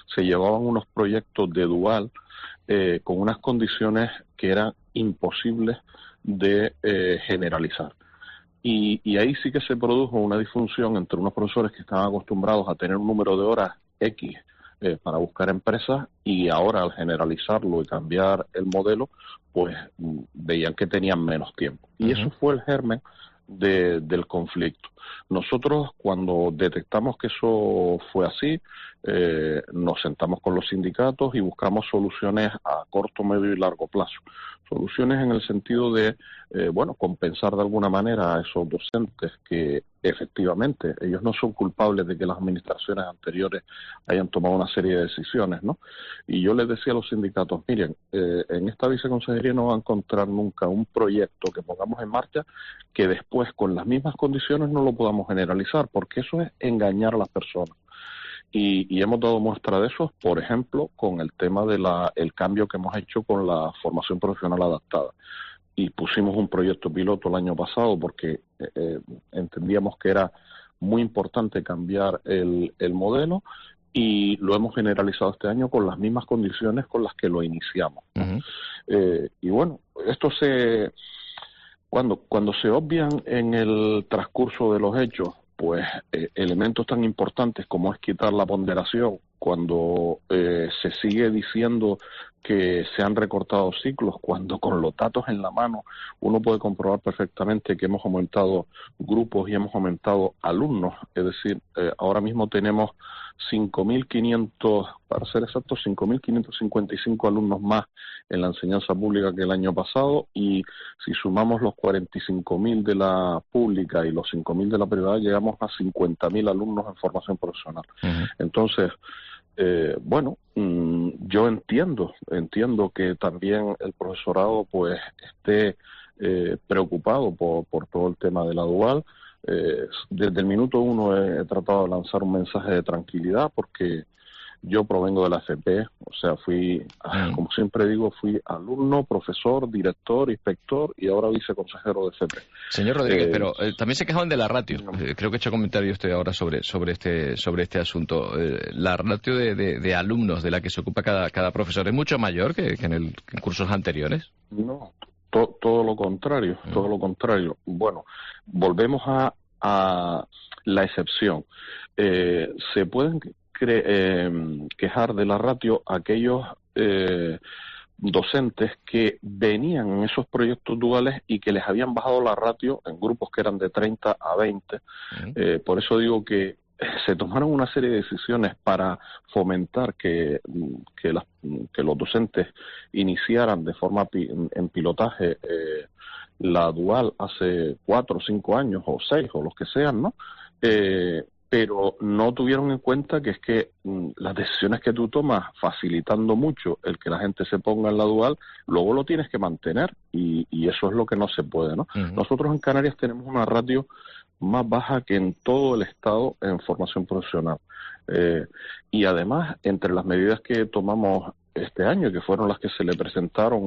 se llevaban unos proyectos de dual con unas condiciones que eran imposibles de generalizar. Y ahí sí que se produjo una disfunción entre unos profesores que estaban acostumbrados a tener un número de horas X para buscar empresas, y ahora al generalizarlo y cambiar el modelo, pues veían que tenían menos tiempo. Y eso fue el germen del conflicto. Nosotros, cuando detectamos que eso fue así, nos sentamos con los sindicatos y buscamos soluciones a corto, medio y largo plazo. Soluciones en el sentido de, compensar de alguna manera a esos docentes que efectivamente ellos no son culpables de que las administraciones anteriores hayan tomado una serie de decisiones, ¿no? Y yo les decía a los sindicatos, miren, en esta viceconsejería no va a encontrar nunca un proyecto que pongamos en marcha que después con las mismas condiciones no lo podamos generalizar, porque eso es engañar a las personas. Y hemos dado muestra de eso, por ejemplo, con el tema de el cambio que hemos hecho con la formación profesional adaptada. Y pusimos un proyecto piloto el año pasado porque entendíamos que era muy importante cambiar el modelo, y lo hemos generalizado este año con las mismas condiciones con las que lo iniciamos. Y bueno, esto cuando se obvian en el transcurso de los hechos, pues elementos tan importantes como es quitar la ponderación, cuando se sigue diciendo que se han recortado ciclos, cuando con los datos en la mano uno puede comprobar perfectamente que hemos aumentado grupos y hemos aumentado alumnos. Es decir, ahora mismo tenemos 5.500, para ser exactos, 5.555 alumnos más en la enseñanza pública que el año pasado, y si sumamos los 45.000 de la pública y los 5.000 de la privada, llegamos a 50.000 alumnos en formación profesional. Entonces, yo entiendo que también el profesorado pues esté preocupado por todo el tema de la dual. Desde el minuto uno he tratado de lanzar un mensaje de tranquilidad, porque yo provengo de la FP, o sea, como siempre digo, fui alumno, profesor, director, inspector y ahora viceconsejero de FP. Señor Rodríguez, pero también se quejaban de la ratio. Creo que he hecho comentario usted ahora sobre este asunto. La ratio de alumnos de la que se ocupa cada profesor es mucho mayor que en cursos anteriores. No, todo lo contrario, todo lo contrario. Bueno, volvemos a la excepción. Se pueden quejar de la ratio aquellos docentes que venían en esos proyectos duales y que les habían bajado la ratio en grupos que eran de 30 a 20. Por eso digo que se tomaron una serie de decisiones para fomentar que los docentes iniciaran de forma en pilotaje la dual hace 4 o 5 años o 6 o los que sean, ¿no? Pero no tuvieron en cuenta que es que las decisiones que tú tomas facilitando mucho el que la gente se ponga en la dual, luego lo tienes que mantener, y eso es lo que no se puede, ¿no? Nosotros en Canarias tenemos una ratio más baja que en todo el estado en formación profesional, y además entre las medidas que tomamos este año, que fueron las que se le presentaron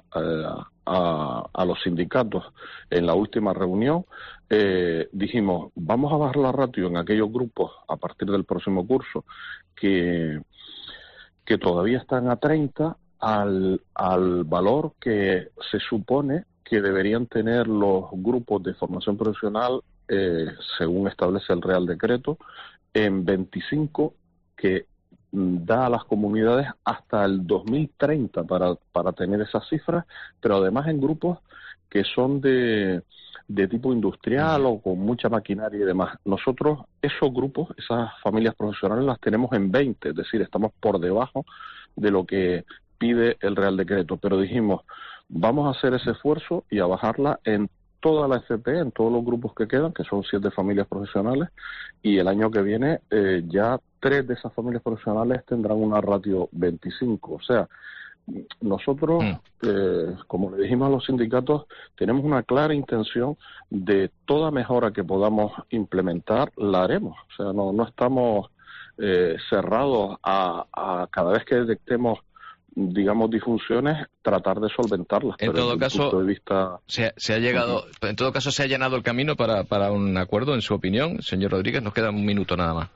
a los sindicatos en la última reunión, dijimos, vamos a bajar la ratio en aquellos grupos a partir del próximo curso que todavía están a 30 al valor que se supone que deberían tener los grupos de formación profesional según establece el Real Decreto, en 25, que da a las comunidades hasta el 2030 para tener esas cifras, pero además en grupos que son de tipo industrial o con mucha maquinaria y demás. Nosotros esos grupos, esas familias profesionales, las tenemos en 20, es decir, estamos por debajo de lo que pide el Real Decreto, pero dijimos, vamos a hacer ese esfuerzo y a bajarla en toda la FP, en todos los grupos que quedan, que son 7 familias profesionales, y el año que viene ya 3 de esas familias profesionales tendrán una ratio 25. O sea, nosotros, como le dijimos a los sindicatos, tenemos una clara intención de toda mejora que podamos implementar, la haremos. O sea, no estamos cerrados a cada vez que detectemos, digamos, disfunciones, tratar de solventarlas. En pero todo caso, punto de vista... se ha llegado, en todo caso, se ha allanado el camino para un acuerdo, en su opinión, señor Rodríguez. Nos queda un minuto nada más.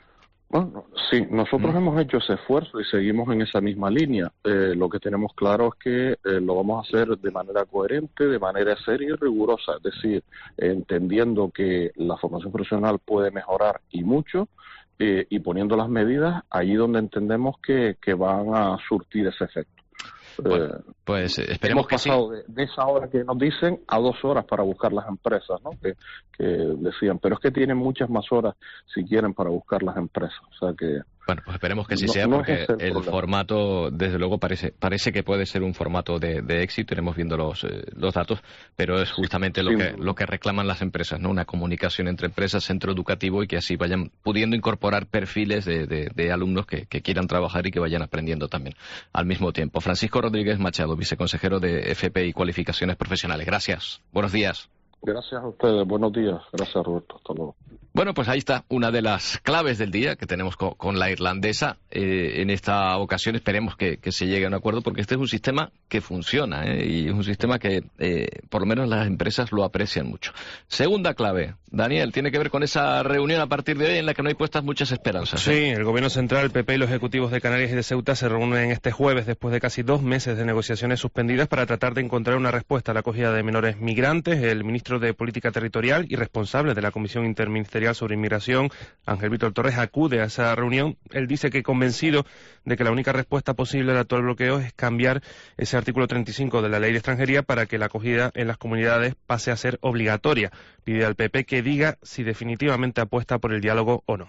Bueno, sí, nosotros hemos hecho ese esfuerzo y seguimos en esa misma línea. Lo que tenemos claro es que lo vamos a hacer de manera coherente, de manera seria y rigurosa, es decir, entendiendo que la formación profesional puede mejorar y mucho, y poniendo las medidas allí donde entendemos que van a surtir ese efecto. Bueno, pues esperemos que sí. Hemos pasado de esa hora que nos dicen a 2 horas para buscar las empresas, ¿no? Que decían, pero es que tienen muchas más horas si quieren para buscar las empresas. O sea que... Bueno, pues esperemos que sí sea, porque el formato, desde luego, parece que puede ser un formato de éxito. Iremos viendo los datos, pero es justamente lo que reclaman las empresas, ¿no? Una comunicación entre empresas, centro educativo, y que así vayan pudiendo incorporar perfiles de alumnos que quieran trabajar y que vayan aprendiendo también al mismo tiempo. Francisco Rodríguez Machado, viceconsejero de FP y Cualificaciones Profesionales. Gracias. Buenos días. Gracias a ustedes. Buenos días. Gracias, Roberto. Hasta luego. Bueno, pues ahí está una de las claves del día que tenemos con la irlandesa. En esta ocasión esperemos que se llegue a un acuerdo, porque este es un sistema que funciona, y es un sistema que por lo menos las empresas lo aprecian mucho. Segunda clave, Daniel, tiene que ver con esa reunión a partir de hoy en la que no hay puestas muchas esperanzas. Sí, el Gobierno Central, el PP y los ejecutivos de Canarias y de Ceuta se reúnen este jueves después de casi 2 meses de negociaciones suspendidas para tratar de encontrar una respuesta a la acogida de menores migrantes. El ministro de Política Territorial y responsable de la Comisión Interministerial sobre Inmigración, Ángel Víctor Torres, acude a esa reunión. Él dice que convencido de que la única respuesta posible al actual bloqueo es cambiar ese artículo 35 de la Ley de Extranjería para que la acogida en las comunidades pase a ser obligatoria. Pide al PP que diga si definitivamente apuesta por el diálogo o no.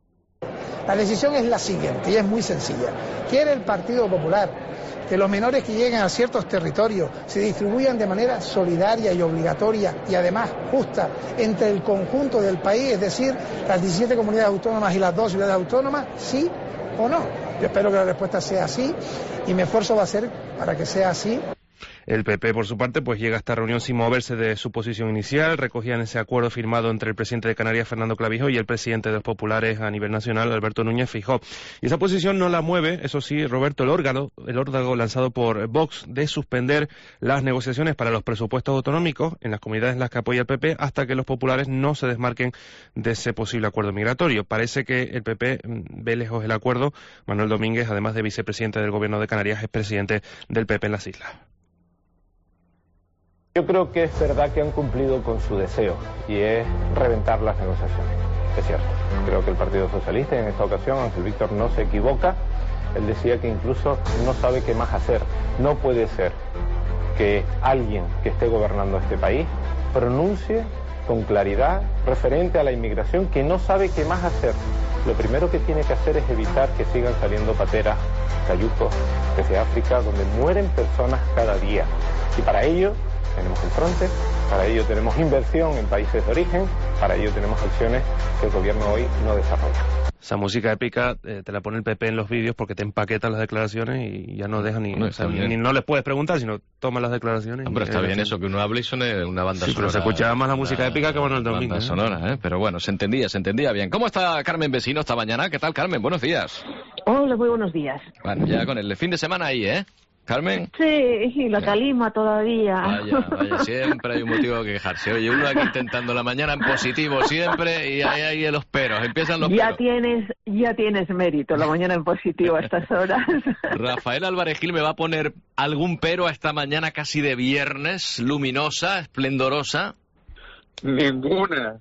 La decisión es la siguiente, y es muy sencilla. ¿Quiere el Partido Popular que los menores que lleguen a ciertos territorios se distribuyan de manera solidaria y obligatoria y además justa entre el conjunto del país, es decir, las 17 comunidades autónomas y las 2 ciudades autónomas, sí o no? Yo espero que la respuesta sea así y mi esfuerzo va a ser para que sea así. El PP, por su parte, pues llega a esta reunión sin moverse de su posición inicial. Recogían ese acuerdo firmado entre el presidente de Canarias, Fernando Clavijo, y el presidente de los populares a nivel nacional, Alberto Núñez Feijóo. Y esa posición no la mueve, eso sí, Roberto, el órgano lanzado por Vox de suspender las negociaciones para los presupuestos autonómicos en las comunidades en las que apoya el PP hasta que los populares no se desmarquen de ese posible acuerdo migratorio. Parece que el PP ve lejos el acuerdo. Manuel Domínguez, además de vicepresidente del Gobierno de Canarias, es presidente del PP en las islas. Yo creo que es verdad que han cumplido con su deseo, y es reventar las negociaciones. Es cierto. Creo que el Partido Socialista, en esta ocasión, Ángel Víctor no se equivoca. Él decía que incluso no sabe qué más hacer. No puede ser que alguien que esté gobernando este país pronuncie con claridad referente a la inmigración que no sabe qué más hacer. Lo primero que tiene que hacer es evitar que sigan saliendo pateras, cayucos desde África, donde mueren personas cada día. Y para ello tenemos el Frontex, para ello tenemos inversión en países de origen, para ello tenemos acciones que el gobierno hoy no desarrolla. Esa música épica te la pone el PP en los vídeos porque te empaquetan las declaraciones y ya no dejan no les puedes preguntar, sino toman las declaraciones. Hombre, está bien eso, que uno hable y suene una banda sonora. Pero se escuchaba más la música épica que Manuel Domínguez. Banda sonora, pero bueno, se entendía bien. ¿Cómo está Carmen Vecino esta mañana? ¿Qué tal, Carmen? Buenos días. Hola, muy buenos días. Bueno, ya con el fin de semana ahí, Carmen. Sí, y la calima todavía. Vaya, siempre hay un motivo que quejarse. Oye, uno aquí intentando la mañana en positivo siempre y ahí los peros, empiezan los peros. Ya tienes mérito, la mañana en positivo a estas horas. Rafael Álvarez Gil me va a poner algún pero a esta mañana casi de viernes, luminosa, esplendorosa. Ninguna,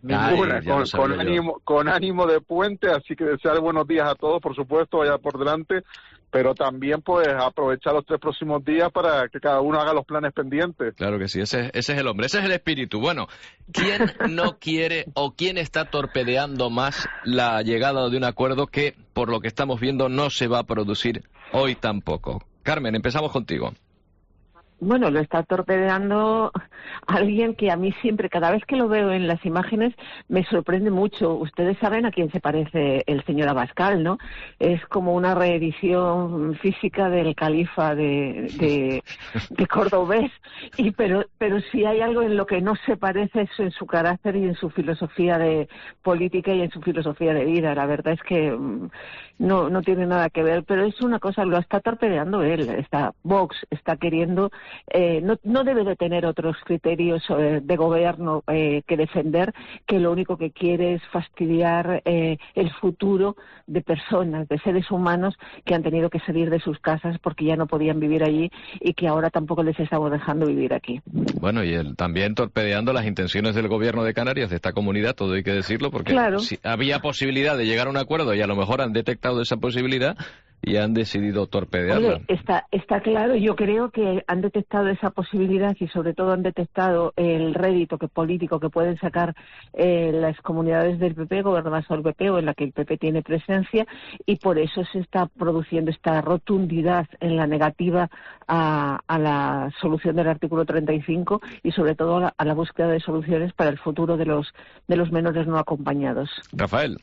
con ánimo de puente, así que desear buenos días a todos, por supuesto, allá por delante, pero también pues aprovechar los 3 próximos días para que cada uno haga los planes pendientes. Claro que sí, ese es el hombre, ese es el espíritu. Bueno, ¿quién no quiere o quién está torpedeando más la llegada de un acuerdo que, por lo que estamos viendo, no se va a producir hoy tampoco? Carmen, empezamos contigo. Bueno, lo está torpedeando alguien que a mí siempre, cada vez que lo veo en las imágenes, me sorprende mucho. Ustedes saben a quién se parece el señor Abascal, ¿no? Es como una reedición física del califa de cordobés. Pero si hay algo en lo que no se parece es en su carácter y en su filosofía de política y en su filosofía de vida. La verdad es que no tiene nada que ver, pero es una cosa, lo está torpedeando él. Vox está queriendo no debe de tener otros criterios de gobierno que defender, que lo único que quiere es fastidiar el futuro de personas, de seres humanos que han tenido que salir de sus casas porque ya no podían vivir allí y que ahora tampoco les estamos dejando vivir aquí. Bueno, y él también torpedeando las intenciones del gobierno de Canarias, de esta comunidad, todo hay que decirlo, porque claro, si había posibilidad de llegar a un acuerdo y a lo mejor han detectado esa posibilidad y han decidido torpedearla. Oye, está claro, yo creo que han detectado esa posibilidad y sobre todo han detectado el rédito político que pueden sacar las comunidades del PP, gobernadas por el PP o en la que el PP tiene presencia, y por eso se está produciendo esta rotundidad en la negativa a la solución del artículo 35 y sobre todo a la búsqueda de soluciones para el futuro de los menores no acompañados. Rafael.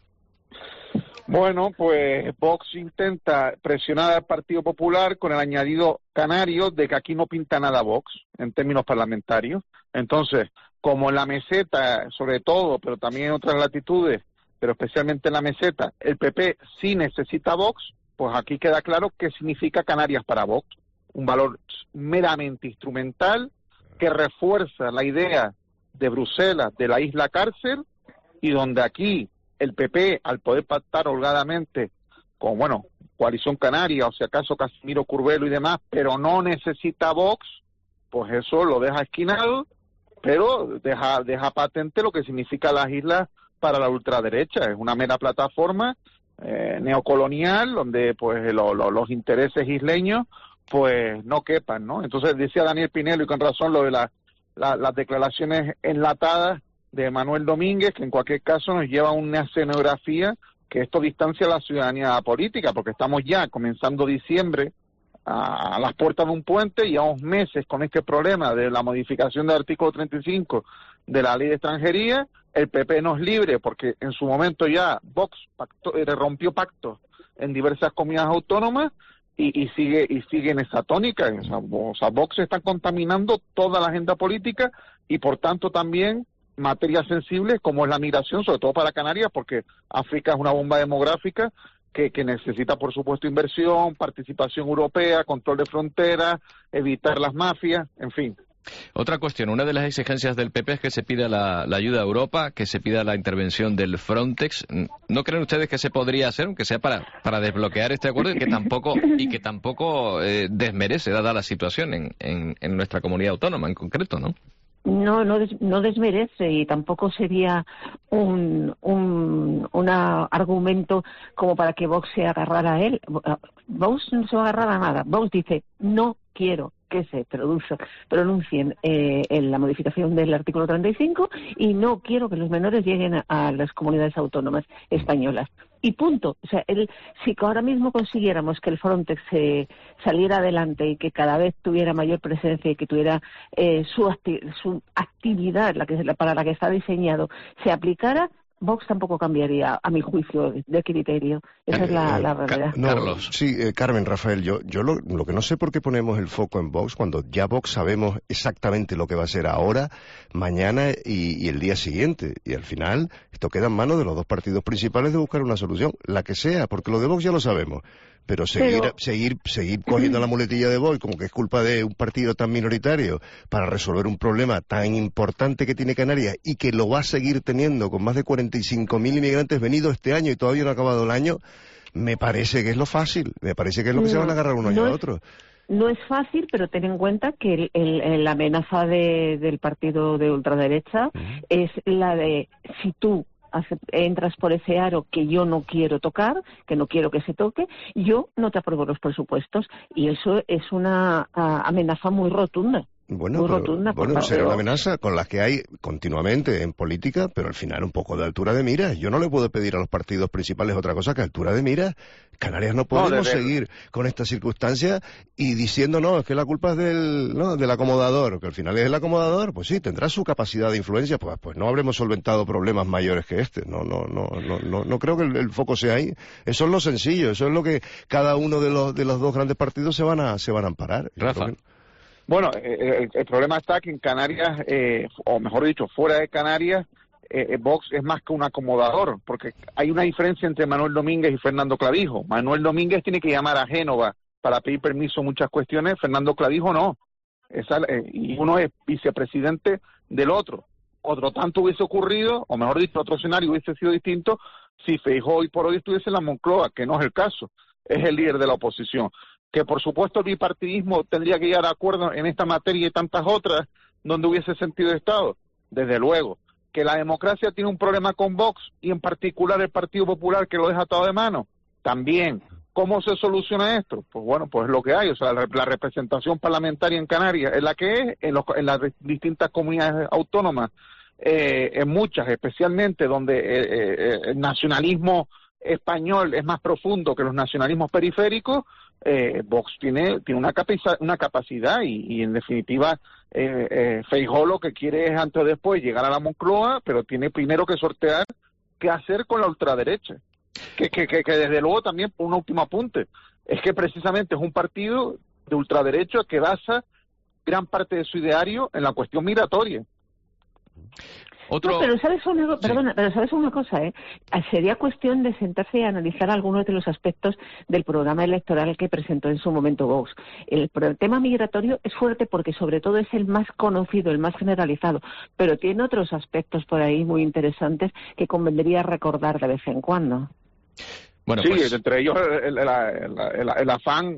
Bueno, pues Vox intenta presionar al Partido Popular con el añadido canario de que aquí no pinta nada Vox en términos parlamentarios. Entonces, como en la meseta, sobre todo, pero también en otras latitudes, pero especialmente en la meseta, el PP sí necesita Vox, pues aquí queda claro qué significa Canarias para Vox. Un valor meramente instrumental que refuerza la idea de Bruselas, de la isla cárcel, y donde aquí el PP, al poder pactar holgadamente con, Coalición Canaria, o si acaso Casimiro Curvelo y demás, pero no necesita Vox, pues eso lo deja esquinado, pero deja patente lo que significa las islas para la ultraderecha. Es una mera plataforma neocolonial donde pues los intereses isleños pues no quepan, ¿no? Entonces decía Daniel Pinelo, y con razón, lo de las declaraciones enlatadas de Manuel Domínguez, que en cualquier caso nos lleva a una escenografía que esto distancia a la ciudadanía política, porque estamos ya comenzando diciembre a las puertas de un puente y a 2 meses con este problema de la modificación del artículo 35 de la ley de extranjería. El PP no es libre porque en su momento ya Vox rompió pactos en diversas comunidades autónomas y sigue en esa tónica. O sea, Vox está contaminando toda la agenda política y por tanto también materias sensibles como es la migración, sobre todo para Canarias, porque África es una bomba demográfica que necesita, por supuesto, inversión, participación europea, control de fronteras, evitar las mafias, en fin. Otra cuestión, una de las exigencias del PP es que se pida la ayuda a Europa, que se pida la intervención del Frontex. ¿No creen ustedes que se podría hacer, aunque sea para desbloquear este acuerdo y que tampoco desmerece, dada la situación en nuestra comunidad autónoma en concreto, ¿no? No desmerece y tampoco sería un argumento como para que Vox se agarrara a él. Vox no se va a agarrar a nada. Vox dice, no quiero que se pronuncien en la modificación del artículo 35 y no quiero que los menores lleguen a las comunidades autónomas españolas. Y punto. O sea, si ahora mismo consiguiéramos que el Frontex saliera adelante y que cada vez tuviera mayor presencia y que tuviera su actividad para la que está diseñado, se aplicara, Vox tampoco cambiaría, a mi juicio, de criterio. Esa es la realidad. Carlos. Sí, Carmen, Rafael, yo lo que no sé por qué ponemos el foco en Vox, cuando ya Vox sabemos exactamente lo que va a hacer ahora, mañana y el día siguiente. Y al final, esto queda en manos de los dos partidos principales de buscar una solución, la que sea, porque lo de Vox ya lo sabemos. Pero seguir cogiendo la muletilla de Vox como que es culpa de un partido tan minoritario para resolver un problema tan importante que tiene Canarias y que lo va a seguir teniendo con más de 45.000 inmigrantes venidos este año y todavía no ha acabado el año, me parece que es lo fácil, me parece que es lo que se van a agarrar uno al otro. No es fácil, pero ten en cuenta que la amenaza del partido de ultraderecha es la de si tú entras por ese aro que yo no quiero tocar, que no quiero que se toque, yo no te apruebo los presupuestos. Y eso es una amenaza muy rotunda. Bueno, será una amenaza con la que hay continuamente en política, pero al final un poco de altura de miras. Yo no le puedo pedir a los partidos principales otra cosa que altura de miras. Canarias no podemos seguir con esta circunstancia y diciendo, no, es que la culpa es del acomodador, que al final es el acomodador, pues sí, tendrá su capacidad de influencia, pues no habremos solventado problemas mayores que este. No creo que el foco sea ahí. Eso es lo sencillo, eso es lo que cada uno de los dos grandes partidos se van a amparar. Rafa. Bueno, el problema está que en Canarias, o mejor dicho, fuera de Canarias, Vox es más que un acomodador, porque hay una diferencia entre Manuel Domínguez y Fernando Clavijo. Manuel Domínguez tiene que llamar a Génova para pedir permiso en muchas cuestiones, Fernando Clavijo no. Y uno es vicepresidente del otro. Otro tanto hubiese ocurrido, o mejor dicho, otro escenario hubiese sido distinto si Feijóo hoy por hoy estuviese en la Moncloa, que no es el caso, es el líder de la oposición. Que por supuesto el bipartidismo tendría que llegar a acuerdo en esta materia y tantas otras donde hubiese sentido de Estado, desde luego. Que la democracia tiene un problema con Vox y en particular el Partido Popular que lo deja atado de mano, también. ¿Cómo se soluciona esto? Pues bueno, pues es lo que hay, o sea, la representación parlamentaria en Canarias es la que es, en las distintas comunidades autónomas, en muchas, especialmente donde el nacionalismo español es más profundo que los nacionalismos periféricos, Vox tiene una capacidad y en definitiva Feijóo lo que quiere es antes o después llegar a la Moncloa, pero tiene primero que sortear qué hacer con la ultraderecha. Que desde luego también, por un último apunte, es que precisamente es un partido de ultraderecha que basa gran parte de su ideario en la cuestión migratoria. No, pero sabes una cosa, sería cuestión de sentarse y analizar algunos de los aspectos del programa electoral que presentó en su momento Vox. El tema migratorio es fuerte porque sobre todo es el más conocido, el más generalizado, pero tiene otros aspectos por ahí muy interesantes que convendría recordar de vez en cuando. Bueno, sí, pues, entre ellos el afán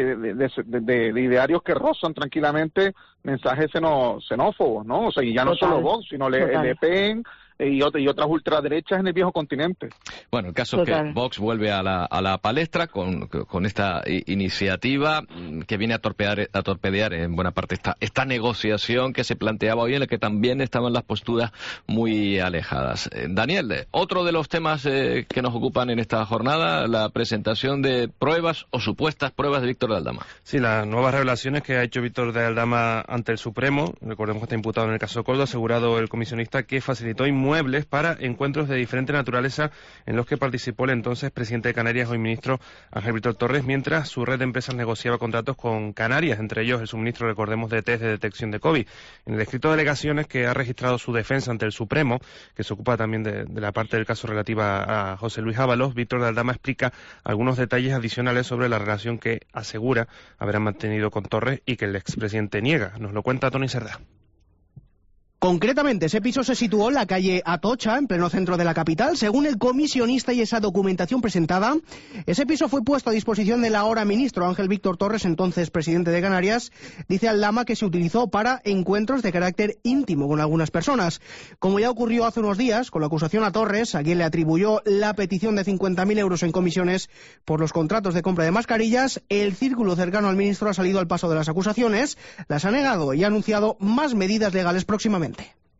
de idearios que rozan tranquilamente mensajes xenófobos, ¿no? O sea, y ya no solo Vox, sino Le Pen y otras ultraderechas en el viejo continente. Bueno, el caso es que Vox vuelve a la palestra con esta iniciativa que viene a torpedear en buena parte esta negociación que se planteaba hoy, en la que también estaban las posturas muy alejadas. Daniel, otro de los temas que nos ocupan en esta jornada, la presentación de pruebas o supuestas pruebas de Víctor de Aldama. Sí, las nuevas revelaciones que ha hecho Víctor de Aldama ante el Supremo. Recordemos que está imputado en el caso Coldo. Ha asegurado el comisionista que facilitó inmuebles para encuentros de diferente naturaleza en los que participó el entonces presidente de Canarias, hoy ministro Ángel Víctor Torres, mientras su red de empresas negociaba contratos con Canarias, entre ellos el suministro, recordemos, de test de detección de COVID. En el escrito de alegaciones que ha registrado su defensa ante el Supremo, que se ocupa también de la parte del caso relativa a José Luis Ábalos, Víctor de Aldama explica algunos detalles adicionales sobre la relación que asegura haber mantenido con Torres y que el expresidente niega. Nos lo cuenta Tony Cerdá. Concretamente, ese piso se situó en la calle Atocha, en pleno centro de la capital. Según el comisionista y esa documentación presentada, ese piso fue puesto a disposición del ahora ministro Ángel Víctor Torres, entonces presidente de Canarias. Dice Aldama que se utilizó para encuentros de carácter íntimo con algunas personas. Como ya ocurrió hace unos días con la acusación a Torres, a quien le atribuyó la petición de 50.000 euros en comisiones por los contratos de compra de mascarillas, el círculo cercano al ministro ha salido al paso de las acusaciones, las ha negado y ha anunciado más medidas legales próximamente.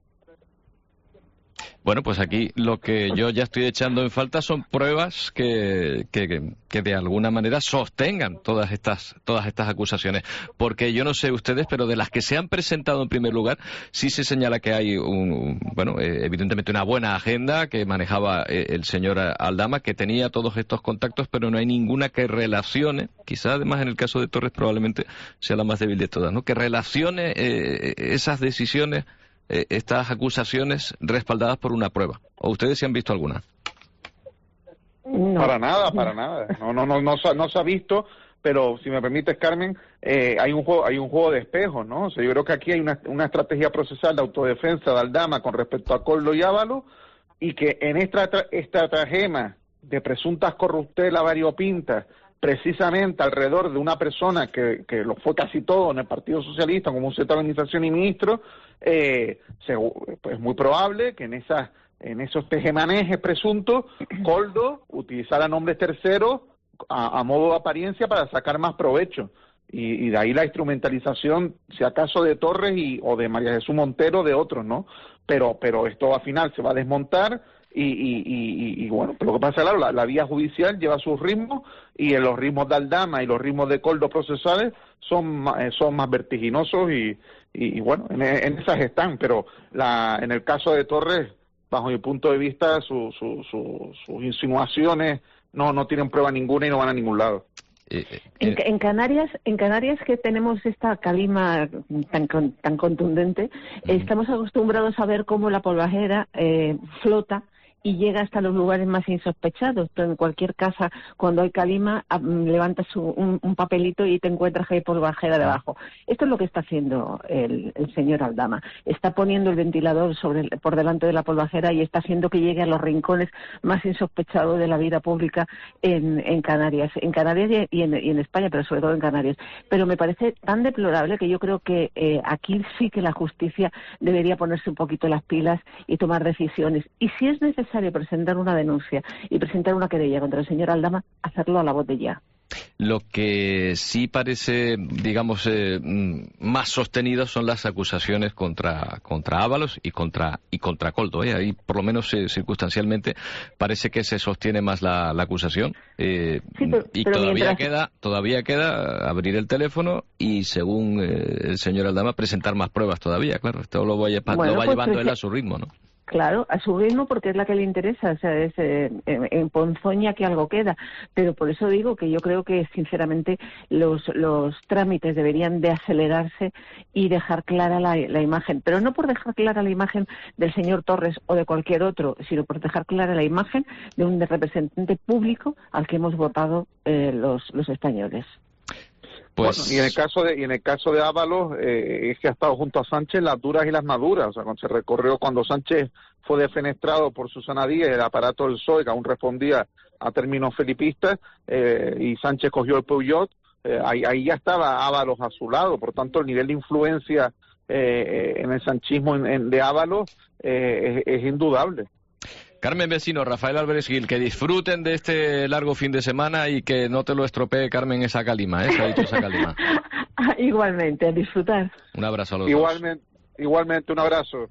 Bueno, pues aquí lo que yo ya estoy echando en falta son pruebas que de alguna manera sostengan todas estas acusaciones, porque yo no sé ustedes, pero de las que se han presentado en primer lugar, sí se señala que hay evidentemente una buena agenda que manejaba el señor Aldama, que tenía todos estos contactos, pero no hay ninguna que relacione, quizá además en el caso de Torres probablemente sea la más débil de todas, ¿no? Que relacione esas decisiones, estas acusaciones respaldadas por una prueba. ¿O ustedes sí han visto alguna? No. Para nada. No se ha visto, pero si me permites, Carmen, hay un juego de espejos, ¿no? O sea, yo creo que aquí hay una estrategia procesal de autodefensa de Aldama con respecto a Coldo y Ábalos, y que en esta estratagema de presuntas corruptelas variopintas, precisamente alrededor de una persona que lo fue casi todo en el Partido Socialista, como un centro de organización y ministro, pues es muy probable que en esos tejemanejes presuntos, Coldo utilizara nombres terceros a modo de apariencia para sacar más provecho. Y de ahí la instrumentalización, si acaso de Torres o de María Jesús Montero, de otros, ¿no? Pero esto al final se va a desmontar. Y bueno, lo que pasa, claro, la vía judicial lleva sus ritmos, y los ritmos de Aldama y los ritmos de Coldo procesales son más vertiginosos y bueno, en esas están, pero en el caso de Torres, bajo mi punto de vista, sus insinuaciones no tienen prueba ninguna y no van a ningún lado. En Canarias que tenemos esta calima tan contundente, estamos acostumbrados a ver cómo la polvajera flota y llega hasta los lugares más insospechados. Tú en cualquier casa, cuando hay calima, levantas un papelito y te encuentras que hay polvajera debajo. Esto es lo que está haciendo el señor Aldama. Está poniendo el ventilador por delante de la polvajera y está haciendo que llegue a los rincones más insospechados de la vida pública en Canarias. En Canarias y en España, pero sobre todo en Canarias. Pero me parece tan deplorable que yo creo que aquí sí que la justicia debería ponerse un poquito las pilas y tomar decisiones. Y si es necesario presentar una denuncia y presentar una querella contra el señor Aldama, hacerlo a la voz de ya. Lo que sí parece, digamos, más sostenido son las acusaciones contra Ábalos y contra Koldo. Ahí, por lo menos circunstancialmente, parece que se sostiene más la acusación. Sí, y pero todavía queda abrir el teléfono y, según el señor Aldama, presentar más pruebas todavía. Claro, esto lo va llevando él a su ritmo, ¿no? Claro, a su ritmo, porque es la que le interesa, o sea, es en ponzoña que algo queda, pero por eso digo que yo creo que sinceramente los trámites deberían de acelerarse y dejar clara la imagen, pero no por dejar clara la imagen del señor Torres o de cualquier otro, sino por dejar clara la imagen de un representante público al que hemos votado los españoles. Pues... Bueno, y en el caso de Ábalos, es que ha estado junto a Sánchez las duras y las maduras. O sea, cuando Sánchez fue defenestrado por Susana Díaz, el aparato del PSOE, que aún respondía a términos felipistas, y Sánchez cogió el Peugeot, ahí ya estaba Ábalos a su lado. Por tanto, el nivel de influencia en el sanchismo de Ábalos es indudable. Carmen Vecino, Rafael Álvarez Gil, que disfruten de este largo fin de semana y que no te lo estropee, Carmen, esa calima, se ha dicho esa calima. Igualmente, a disfrutar. Un abrazo a los dos. Igualmente, un abrazo.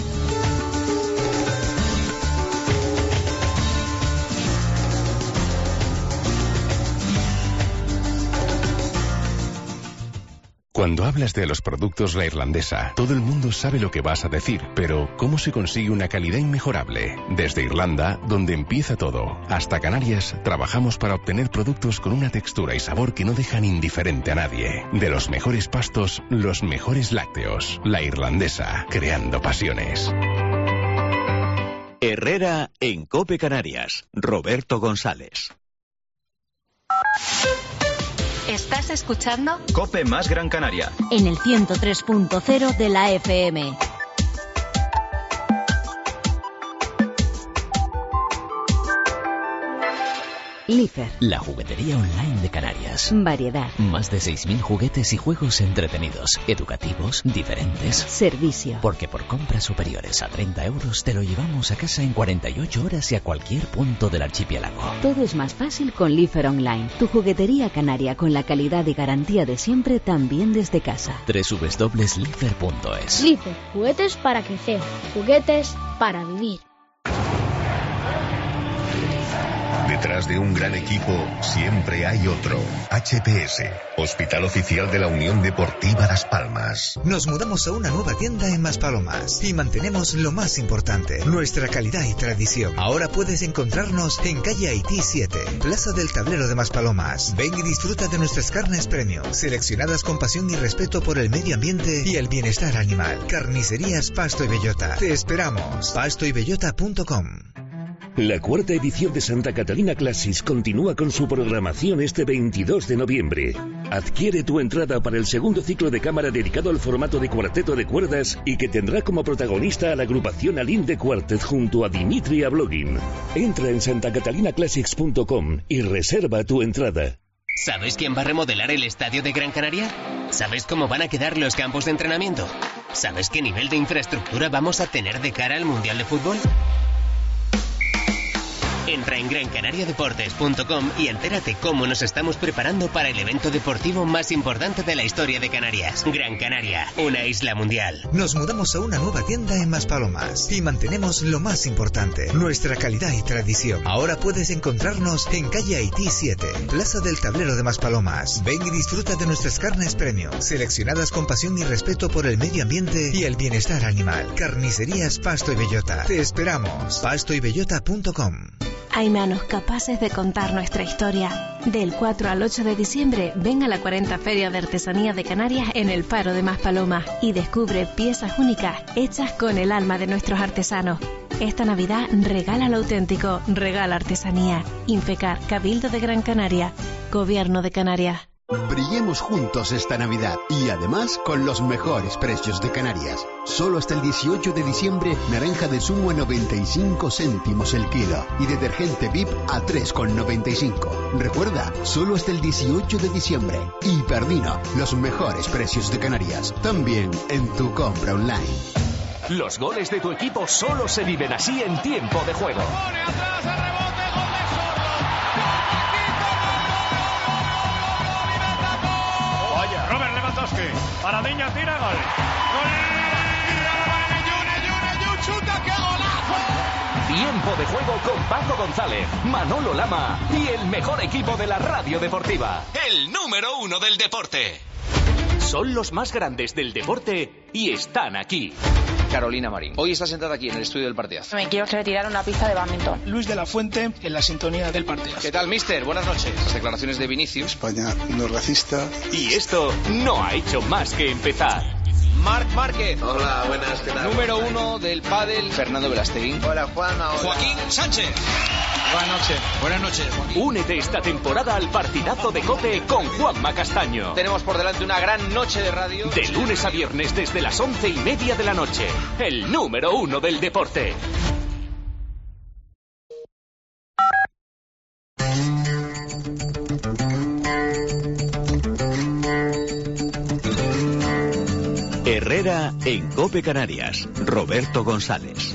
Cuando hablas de los productos La Irlandesa, todo el mundo sabe lo que vas a decir, pero ¿cómo se consigue una calidad inmejorable? Desde Irlanda, donde empieza todo, hasta Canarias, trabajamos para obtener productos con una textura y sabor que no dejan indiferente a nadie. De los mejores pastos, los mejores lácteos. La Irlandesa, creando pasiones. Herrera en COPE Canarias. Roberto González. ¿Estás escuchando? COPE más Gran Canaria. En el 103.0 de la FM. Lifer, la juguetería online de Canarias. Variedad. Más de 6.000 juguetes y juegos entretenidos, educativos, diferentes. Servicio. Porque por compras superiores a 30 euros te lo llevamos a casa en 48 horas y a cualquier punto del archipiélago. Todo es más fácil con Lifer Online. Tu juguetería canaria con la calidad y garantía de siempre, también desde casa. www.lifer.es. Lifer, juguetes para crecer, juguetes para vivir. Detrás de un gran equipo siempre hay otro. HPS, Hospital Oficial de la Unión Deportiva Las Palmas. Nos mudamos a una nueva tienda en Maspalomas y mantenemos lo más importante, nuestra calidad y tradición. Ahora puedes encontrarnos en calle Haití 7, Plaza del Tablero de Maspalomas. Ven y disfruta de nuestras carnes premium, seleccionadas con pasión y respeto por el medio ambiente y el bienestar animal. Carnicerías Pasto y Bellota. Te esperamos. pastoybellota.com. La cuarta edición de Santa Catalina Classics continúa con su programación este 22 de noviembre. Adquiere tu entrada para el segundo ciclo de cámara dedicado al formato de cuarteto de cuerdas y que tendrá como protagonista a la agrupación Alinde Quartet junto a Dimitri Ablogin. Entra en santacatalinaclassics.com y reserva tu entrada. ¿Sabes quién va a remodelar el estadio de Gran Canaria? ¿Sabes cómo van a quedar los campos de entrenamiento? ¿Sabes qué nivel de infraestructura vamos a tener de cara al Mundial de Fútbol? Entra en grancanariadeportes.com y entérate cómo nos estamos preparando para el evento deportivo más importante de la historia de Canarias. Gran Canaria, una isla mundial. Nos mudamos a una nueva tienda en Maspalomas y mantenemos lo más importante, nuestra calidad y tradición. Ahora puedes encontrarnos en calle Haití 7, Plaza del Tablero de Maspalomas. Ven y disfruta de nuestras carnes premium, seleccionadas con pasión y respeto por el medio ambiente y el bienestar animal. Carnicerías Pasto y Bellota. Te esperamos. pastoybellota.com. Hay manos capaces de contar nuestra historia. Del 4 al 8 de diciembre, ven a la 40 Feria de Artesanía de Canarias en el Faro de Maspalomas y descubre piezas únicas hechas con el alma de nuestros artesanos. Esta Navidad regala lo auténtico, regala artesanía. Infecar, Cabildo de Gran Canaria, Gobierno de Canarias. Brillemos juntos esta Navidad y además con los mejores precios de Canarias. Solo hasta el 18 de diciembre, naranja de zumo a 95 céntimos el kilo y detergente VIP a 3,95. Recuerda, solo hasta el 18 de diciembre. Hiperdino, los mejores precios de Canarias. También en tu compra online. Los goles de tu equipo solo se viven así en tiempo de juego. Robert Lewandowski, Paradiña tira, gol. ¡Chuta, qué golazo! Tiempo de juego con Paco González, Manolo Lama y el mejor equipo de la radio deportiva. El número 1 del deporte. Son los más grandes del deporte y están aquí. Carolina Marín. Hoy está sentada aquí en el estudio del partidazo. Me quiero retirar una pista de bádminton. Luis de la Fuente en la sintonía del partidazo. ¿Qué tal, mister? Buenas noches. Las declaraciones de Vinicius. España no es racista. Y esto no ha hecho más que empezar. Marc Márquez. Hola, buenas, ¿qué tal? Número 1 del pádel, Fernando Velasteguín. Hola, Juanma. Hola. Joaquín Sánchez. Buenas noches. Buenas noches, Joaquín. Únete esta temporada al partidazo de COPE con Juanma Castaño. Tenemos por delante una gran noche de radio. De lunes a viernes desde las 11:30 de la noche. El número 1 del deporte. Herrera en COPE Canarias. Roberto González.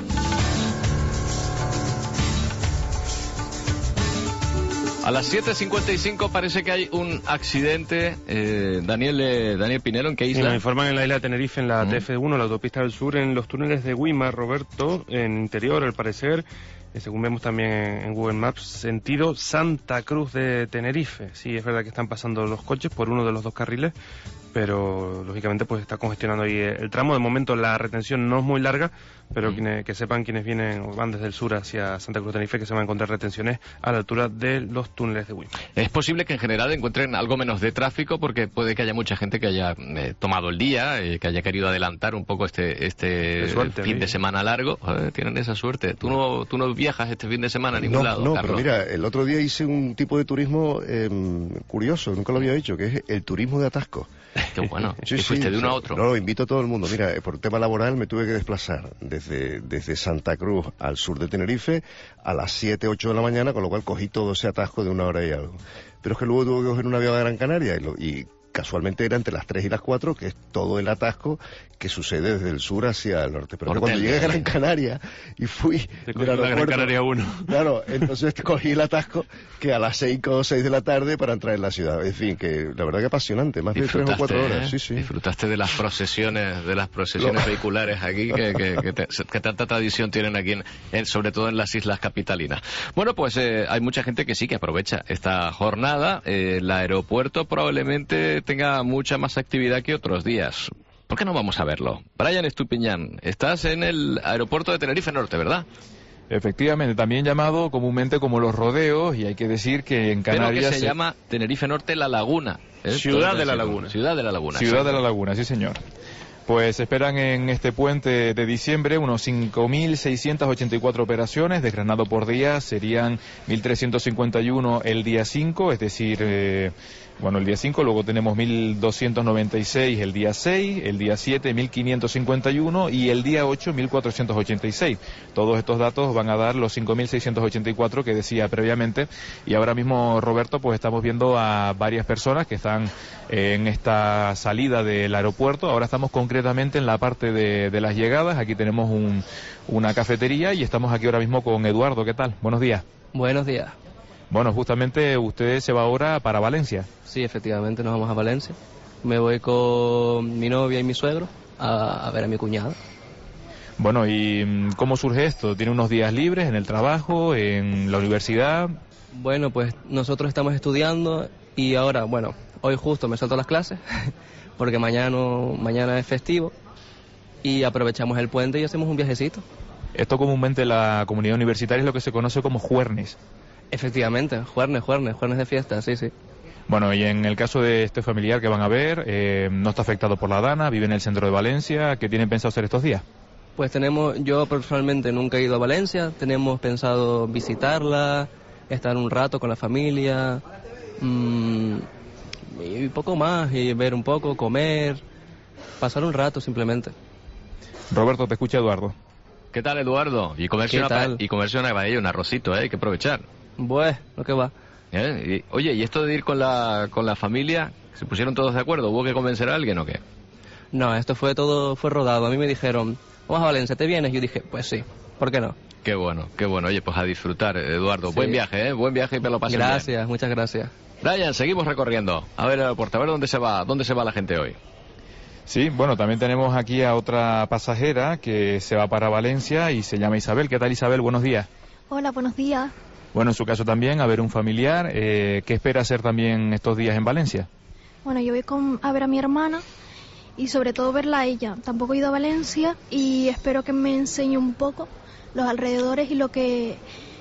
A las 7:55 parece que hay un accidente. Daniel Pinero, ¿en qué isla? Sí, me informan en la isla de Tenerife, en la TF1, la autopista del sur, en los túneles de Guimar, Roberto, en interior, al parecer, según vemos también en Google Maps, sentido Santa Cruz de Tenerife. Sí, es verdad que están pasando los coches por uno de los dos carriles, pero lógicamente pues está congestionando ahí el tramo. De momento la retención no es muy larga, pero que sepan quienes vienen o van desde el sur hacia Santa Cruz de Tenerife que se van a encontrar retenciones a la altura de los túneles de Guimar. Es posible que en general encuentren algo menos de tráfico porque puede que haya mucha gente que haya tomado el día, que haya querido adelantar un poco este suerte, fin de semana largo. Tienen esa suerte. ¿Tú no viajas este fin de semana a ningún lado, No, Carlos? pero mira, el otro día hice un tipo de turismo curioso, nunca lo había hecho, que es el turismo de atasco. Qué bueno. Sí, fuiste de uno a otro. No, invito a todo el mundo. Mira, por tema laboral me tuve que desplazar desde Santa Cruz al sur de Tenerife a las 7, 8 de la mañana, con lo cual cogí todo ese atasco de 1 hora y algo. Pero es que luego tuve que coger un avión a Gran Canaria y casualmente era entre las 3 y las 4, que es todo el atasco que sucede desde el sur hacia el norte. Pero cuando llegué a Gran Canaria y fui del aeropuerto, Gran Canaria 1. Claro, entonces cogí el atasco que a las 5 o 6 de la tarde para entrar en la ciudad. En fin, que la verdad que apasionante, más de 3 o 4 horas. Sí, sí. Disfrutaste de las procesiones vehiculares aquí, que tanta tradición tienen aquí, sobre todo en las islas capitalinas. Bueno, pues hay mucha gente que sí que aprovecha esta jornada. El aeropuerto probablemente tenga mucha más actividad que otros días. ¿Por qué no vamos a verlo? Brian Estupiñán, estás en el aeropuerto de Tenerife Norte, ¿verdad? Efectivamente, también llamado comúnmente como los rodeos, y hay que decir que en Canarias... Pero que se llama Tenerife Norte La Laguna. Ciudad de la Laguna. Ciudad de la Laguna. Ciudad de la Laguna, sí señor. Pues esperan en este puente de diciembre unos 5.684 operaciones, desgranado por día serían 1.351 el día 5, es decir, el día 5, luego tenemos 1.296 el día 6, el día 7 1.551 y el día 8 1.486. Todos estos datos van a dar los 5.684 que decía previamente, y ahora mismo, Roberto, pues estamos viendo a varias personas que están en esta salida del aeropuerto. Ahora estamos concretamente en la parte de las llegadas. Aquí tenemos una cafetería y estamos aquí ahora mismo con Eduardo. ¿Qué tal? Buenos días. Buenos días. Bueno, justamente usted se va ahora para Valencia. Sí, efectivamente, nos vamos a Valencia. Me voy con mi novia y mi suegro a ver a mi cuñada. Bueno, ¿y cómo surge esto? ¿Tiene unos días libres en el trabajo, en la universidad? Bueno, pues nosotros estamos estudiando y ahora, hoy justo me salto las clases porque mañana es festivo y aprovechamos el puente y hacemos un viajecito. Esto comúnmente en la comunidad universitaria es lo que se conoce como juernes. Efectivamente, juernes de fiesta, sí. Bueno, y en el caso de este familiar que van a ver, no está afectado por la Dana, vive en el centro de Valencia. ¿Qué tienen pensado hacer estos días? Pues yo personalmente nunca he ido a Valencia, tenemos pensado visitarla, estar un rato con la familia, y poco más, y ver un poco, comer, pasar un rato simplemente. Roberto, te escucha Eduardo. ¿Qué tal, Eduardo? Y comerse una paella, un arrocito, hay que aprovechar. Bueno, lo que va. Oye, ¿y esto de ir con la familia, se pusieron todos de acuerdo? ¿Hubo que convencer a alguien o qué? No, esto fue rodado. A mí me dijeron, vamos a Valencia, ¿te vienes? Yo dije, pues sí, ¿por qué no? Qué bueno. Oye, pues a disfrutar, Eduardo. Sí. Buen viaje y me lo pasen bien. Gracias, muchas gracias. Brian, seguimos recorriendo. A ver el aeropuerto, a ver dónde se va la gente hoy. Sí, bueno, también tenemos aquí a otra pasajera que se va para Valencia y se llama Isabel. ¿Qué tal, Isabel? Buenos días. Hola, buenos días. Bueno, en su caso también, a ver un familiar. ¿Qué espera hacer también estos días en Valencia? Bueno, yo voy a ver a mi hermana y sobre todo verla a ella. Tampoco he ido a Valencia y espero que me enseñe un poco los alrededores y lo que